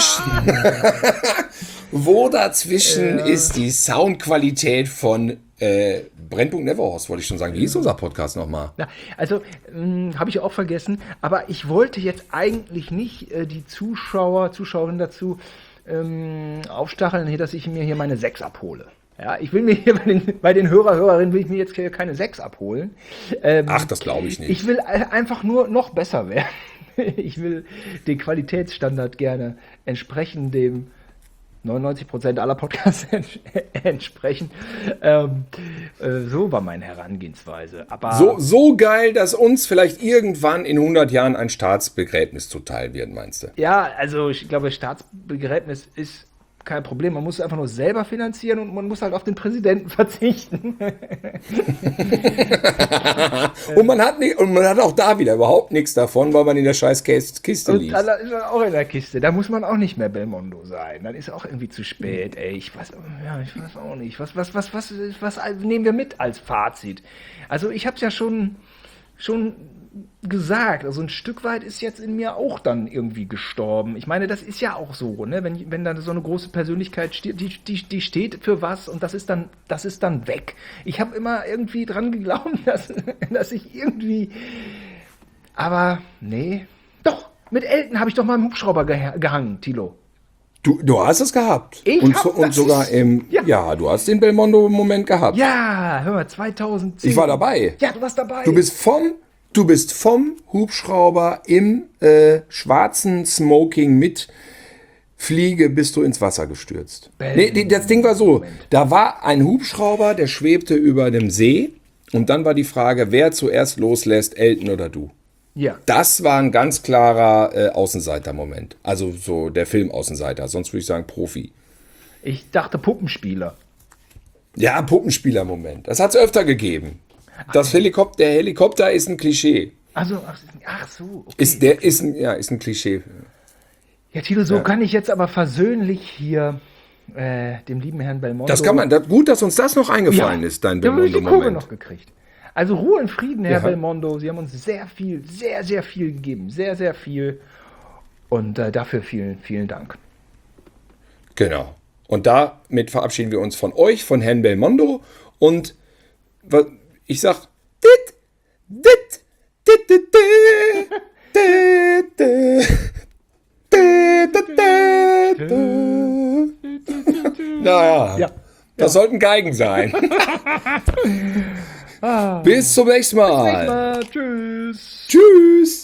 dazwischen ist die Soundqualität von Brennpunkt Neverhorst, wollte ich schon sagen. Wie hieß unser Podcast nochmal? Ja, also, habe ich auch vergessen, aber ich wollte jetzt eigentlich nicht die Zuschauerinnen dazu aufstacheln, hier, dass ich mir hier meine 6 abhole. Ja, ich will mir hier bei den Hörerinnen will ich mir jetzt hier keine 6 abholen. Ach, das glaube ich nicht. Ich will einfach nur noch besser werden. Ich will den Qualitätsstandard gerne entsprechend dem 99% aller Podcasts entsprechen. So war meine Herangehensweise. Aber So geil, dass uns vielleicht irgendwann in 100 Jahren ein Staatsbegräbnis zuteil wird, meinst du? ja, also ich glaube, Staatsbegräbnis ist kein Problem. Man muss es einfach nur selber finanzieren und man muss halt auf den Präsidenten verzichten. Und man hat auch da wieder überhaupt nichts davon, weil man in der scheiß Kiste Und liegt. dann ist er auch in der Kiste. Da muss man auch nicht mehr Belmondo sein. Dann ist auch irgendwie zu spät. Ey, ich weiß auch nicht. Was nehmen wir mit als Fazit? Also ich habe es ja schon gesagt, also ein Stück weit ist jetzt in mir auch dann irgendwie gestorben. Ich meine, das ist ja auch so, ne? Wenn da so eine große Persönlichkeit steht, die steht für was und das ist dann weg. Ich habe immer irgendwie dran geglaubt, dass ich irgendwie, aber nee, doch, mit Elton habe ich doch mal im Hubschrauber gehangen, Thilo. Du hast es gehabt. Ich und hab und das- sogar ja. du hast den Belmondo-Moment gehabt. Ja, hör mal, 2010. Ich war dabei. Ja, du warst dabei. Du bist vom Hubschrauber im schwarzen Smoking mit Fliege bist du ins Wasser gestürzt. Nee, das Ding war so, da war ein Hubschrauber, der schwebte über dem See und dann war die Frage, wer zuerst loslässt, Elton oder du. Ja. Das war ein ganz klarer Außenseiter-Moment. Also so der Film-Außenseiter, sonst würde ich sagen Profi. Ich dachte Puppenspieler. Ja, Puppenspieler-Moment. Das hat es öfter gegeben. Der Helikopter ist ein Klischee. Also, ach so, okay. Ist ein Klischee. Ja, Thilo, so kann ich jetzt aber versöhnlich hier dem lieben Herrn Belmondo... Das kann man, gut, dass uns das noch eingefallen ist, dein da habe ich die Kurve Belmondo-Moment. noch gekriegt. Also Ruhe in Frieden, Herr Ja. Belmondo. Sie haben uns sehr viel, sehr, sehr viel gegeben. Sehr, sehr viel. Und dafür vielen, vielen Dank. Genau. Und damit verabschieden wir uns von euch, von Herrn Belmondo. Und ich sag, dit, dit, dit, dit, dit, dit, dit, dit. Naja, Ja. das sollten Geigen sein. Bis zum nächsten Mal. Tschüss. Tschüss.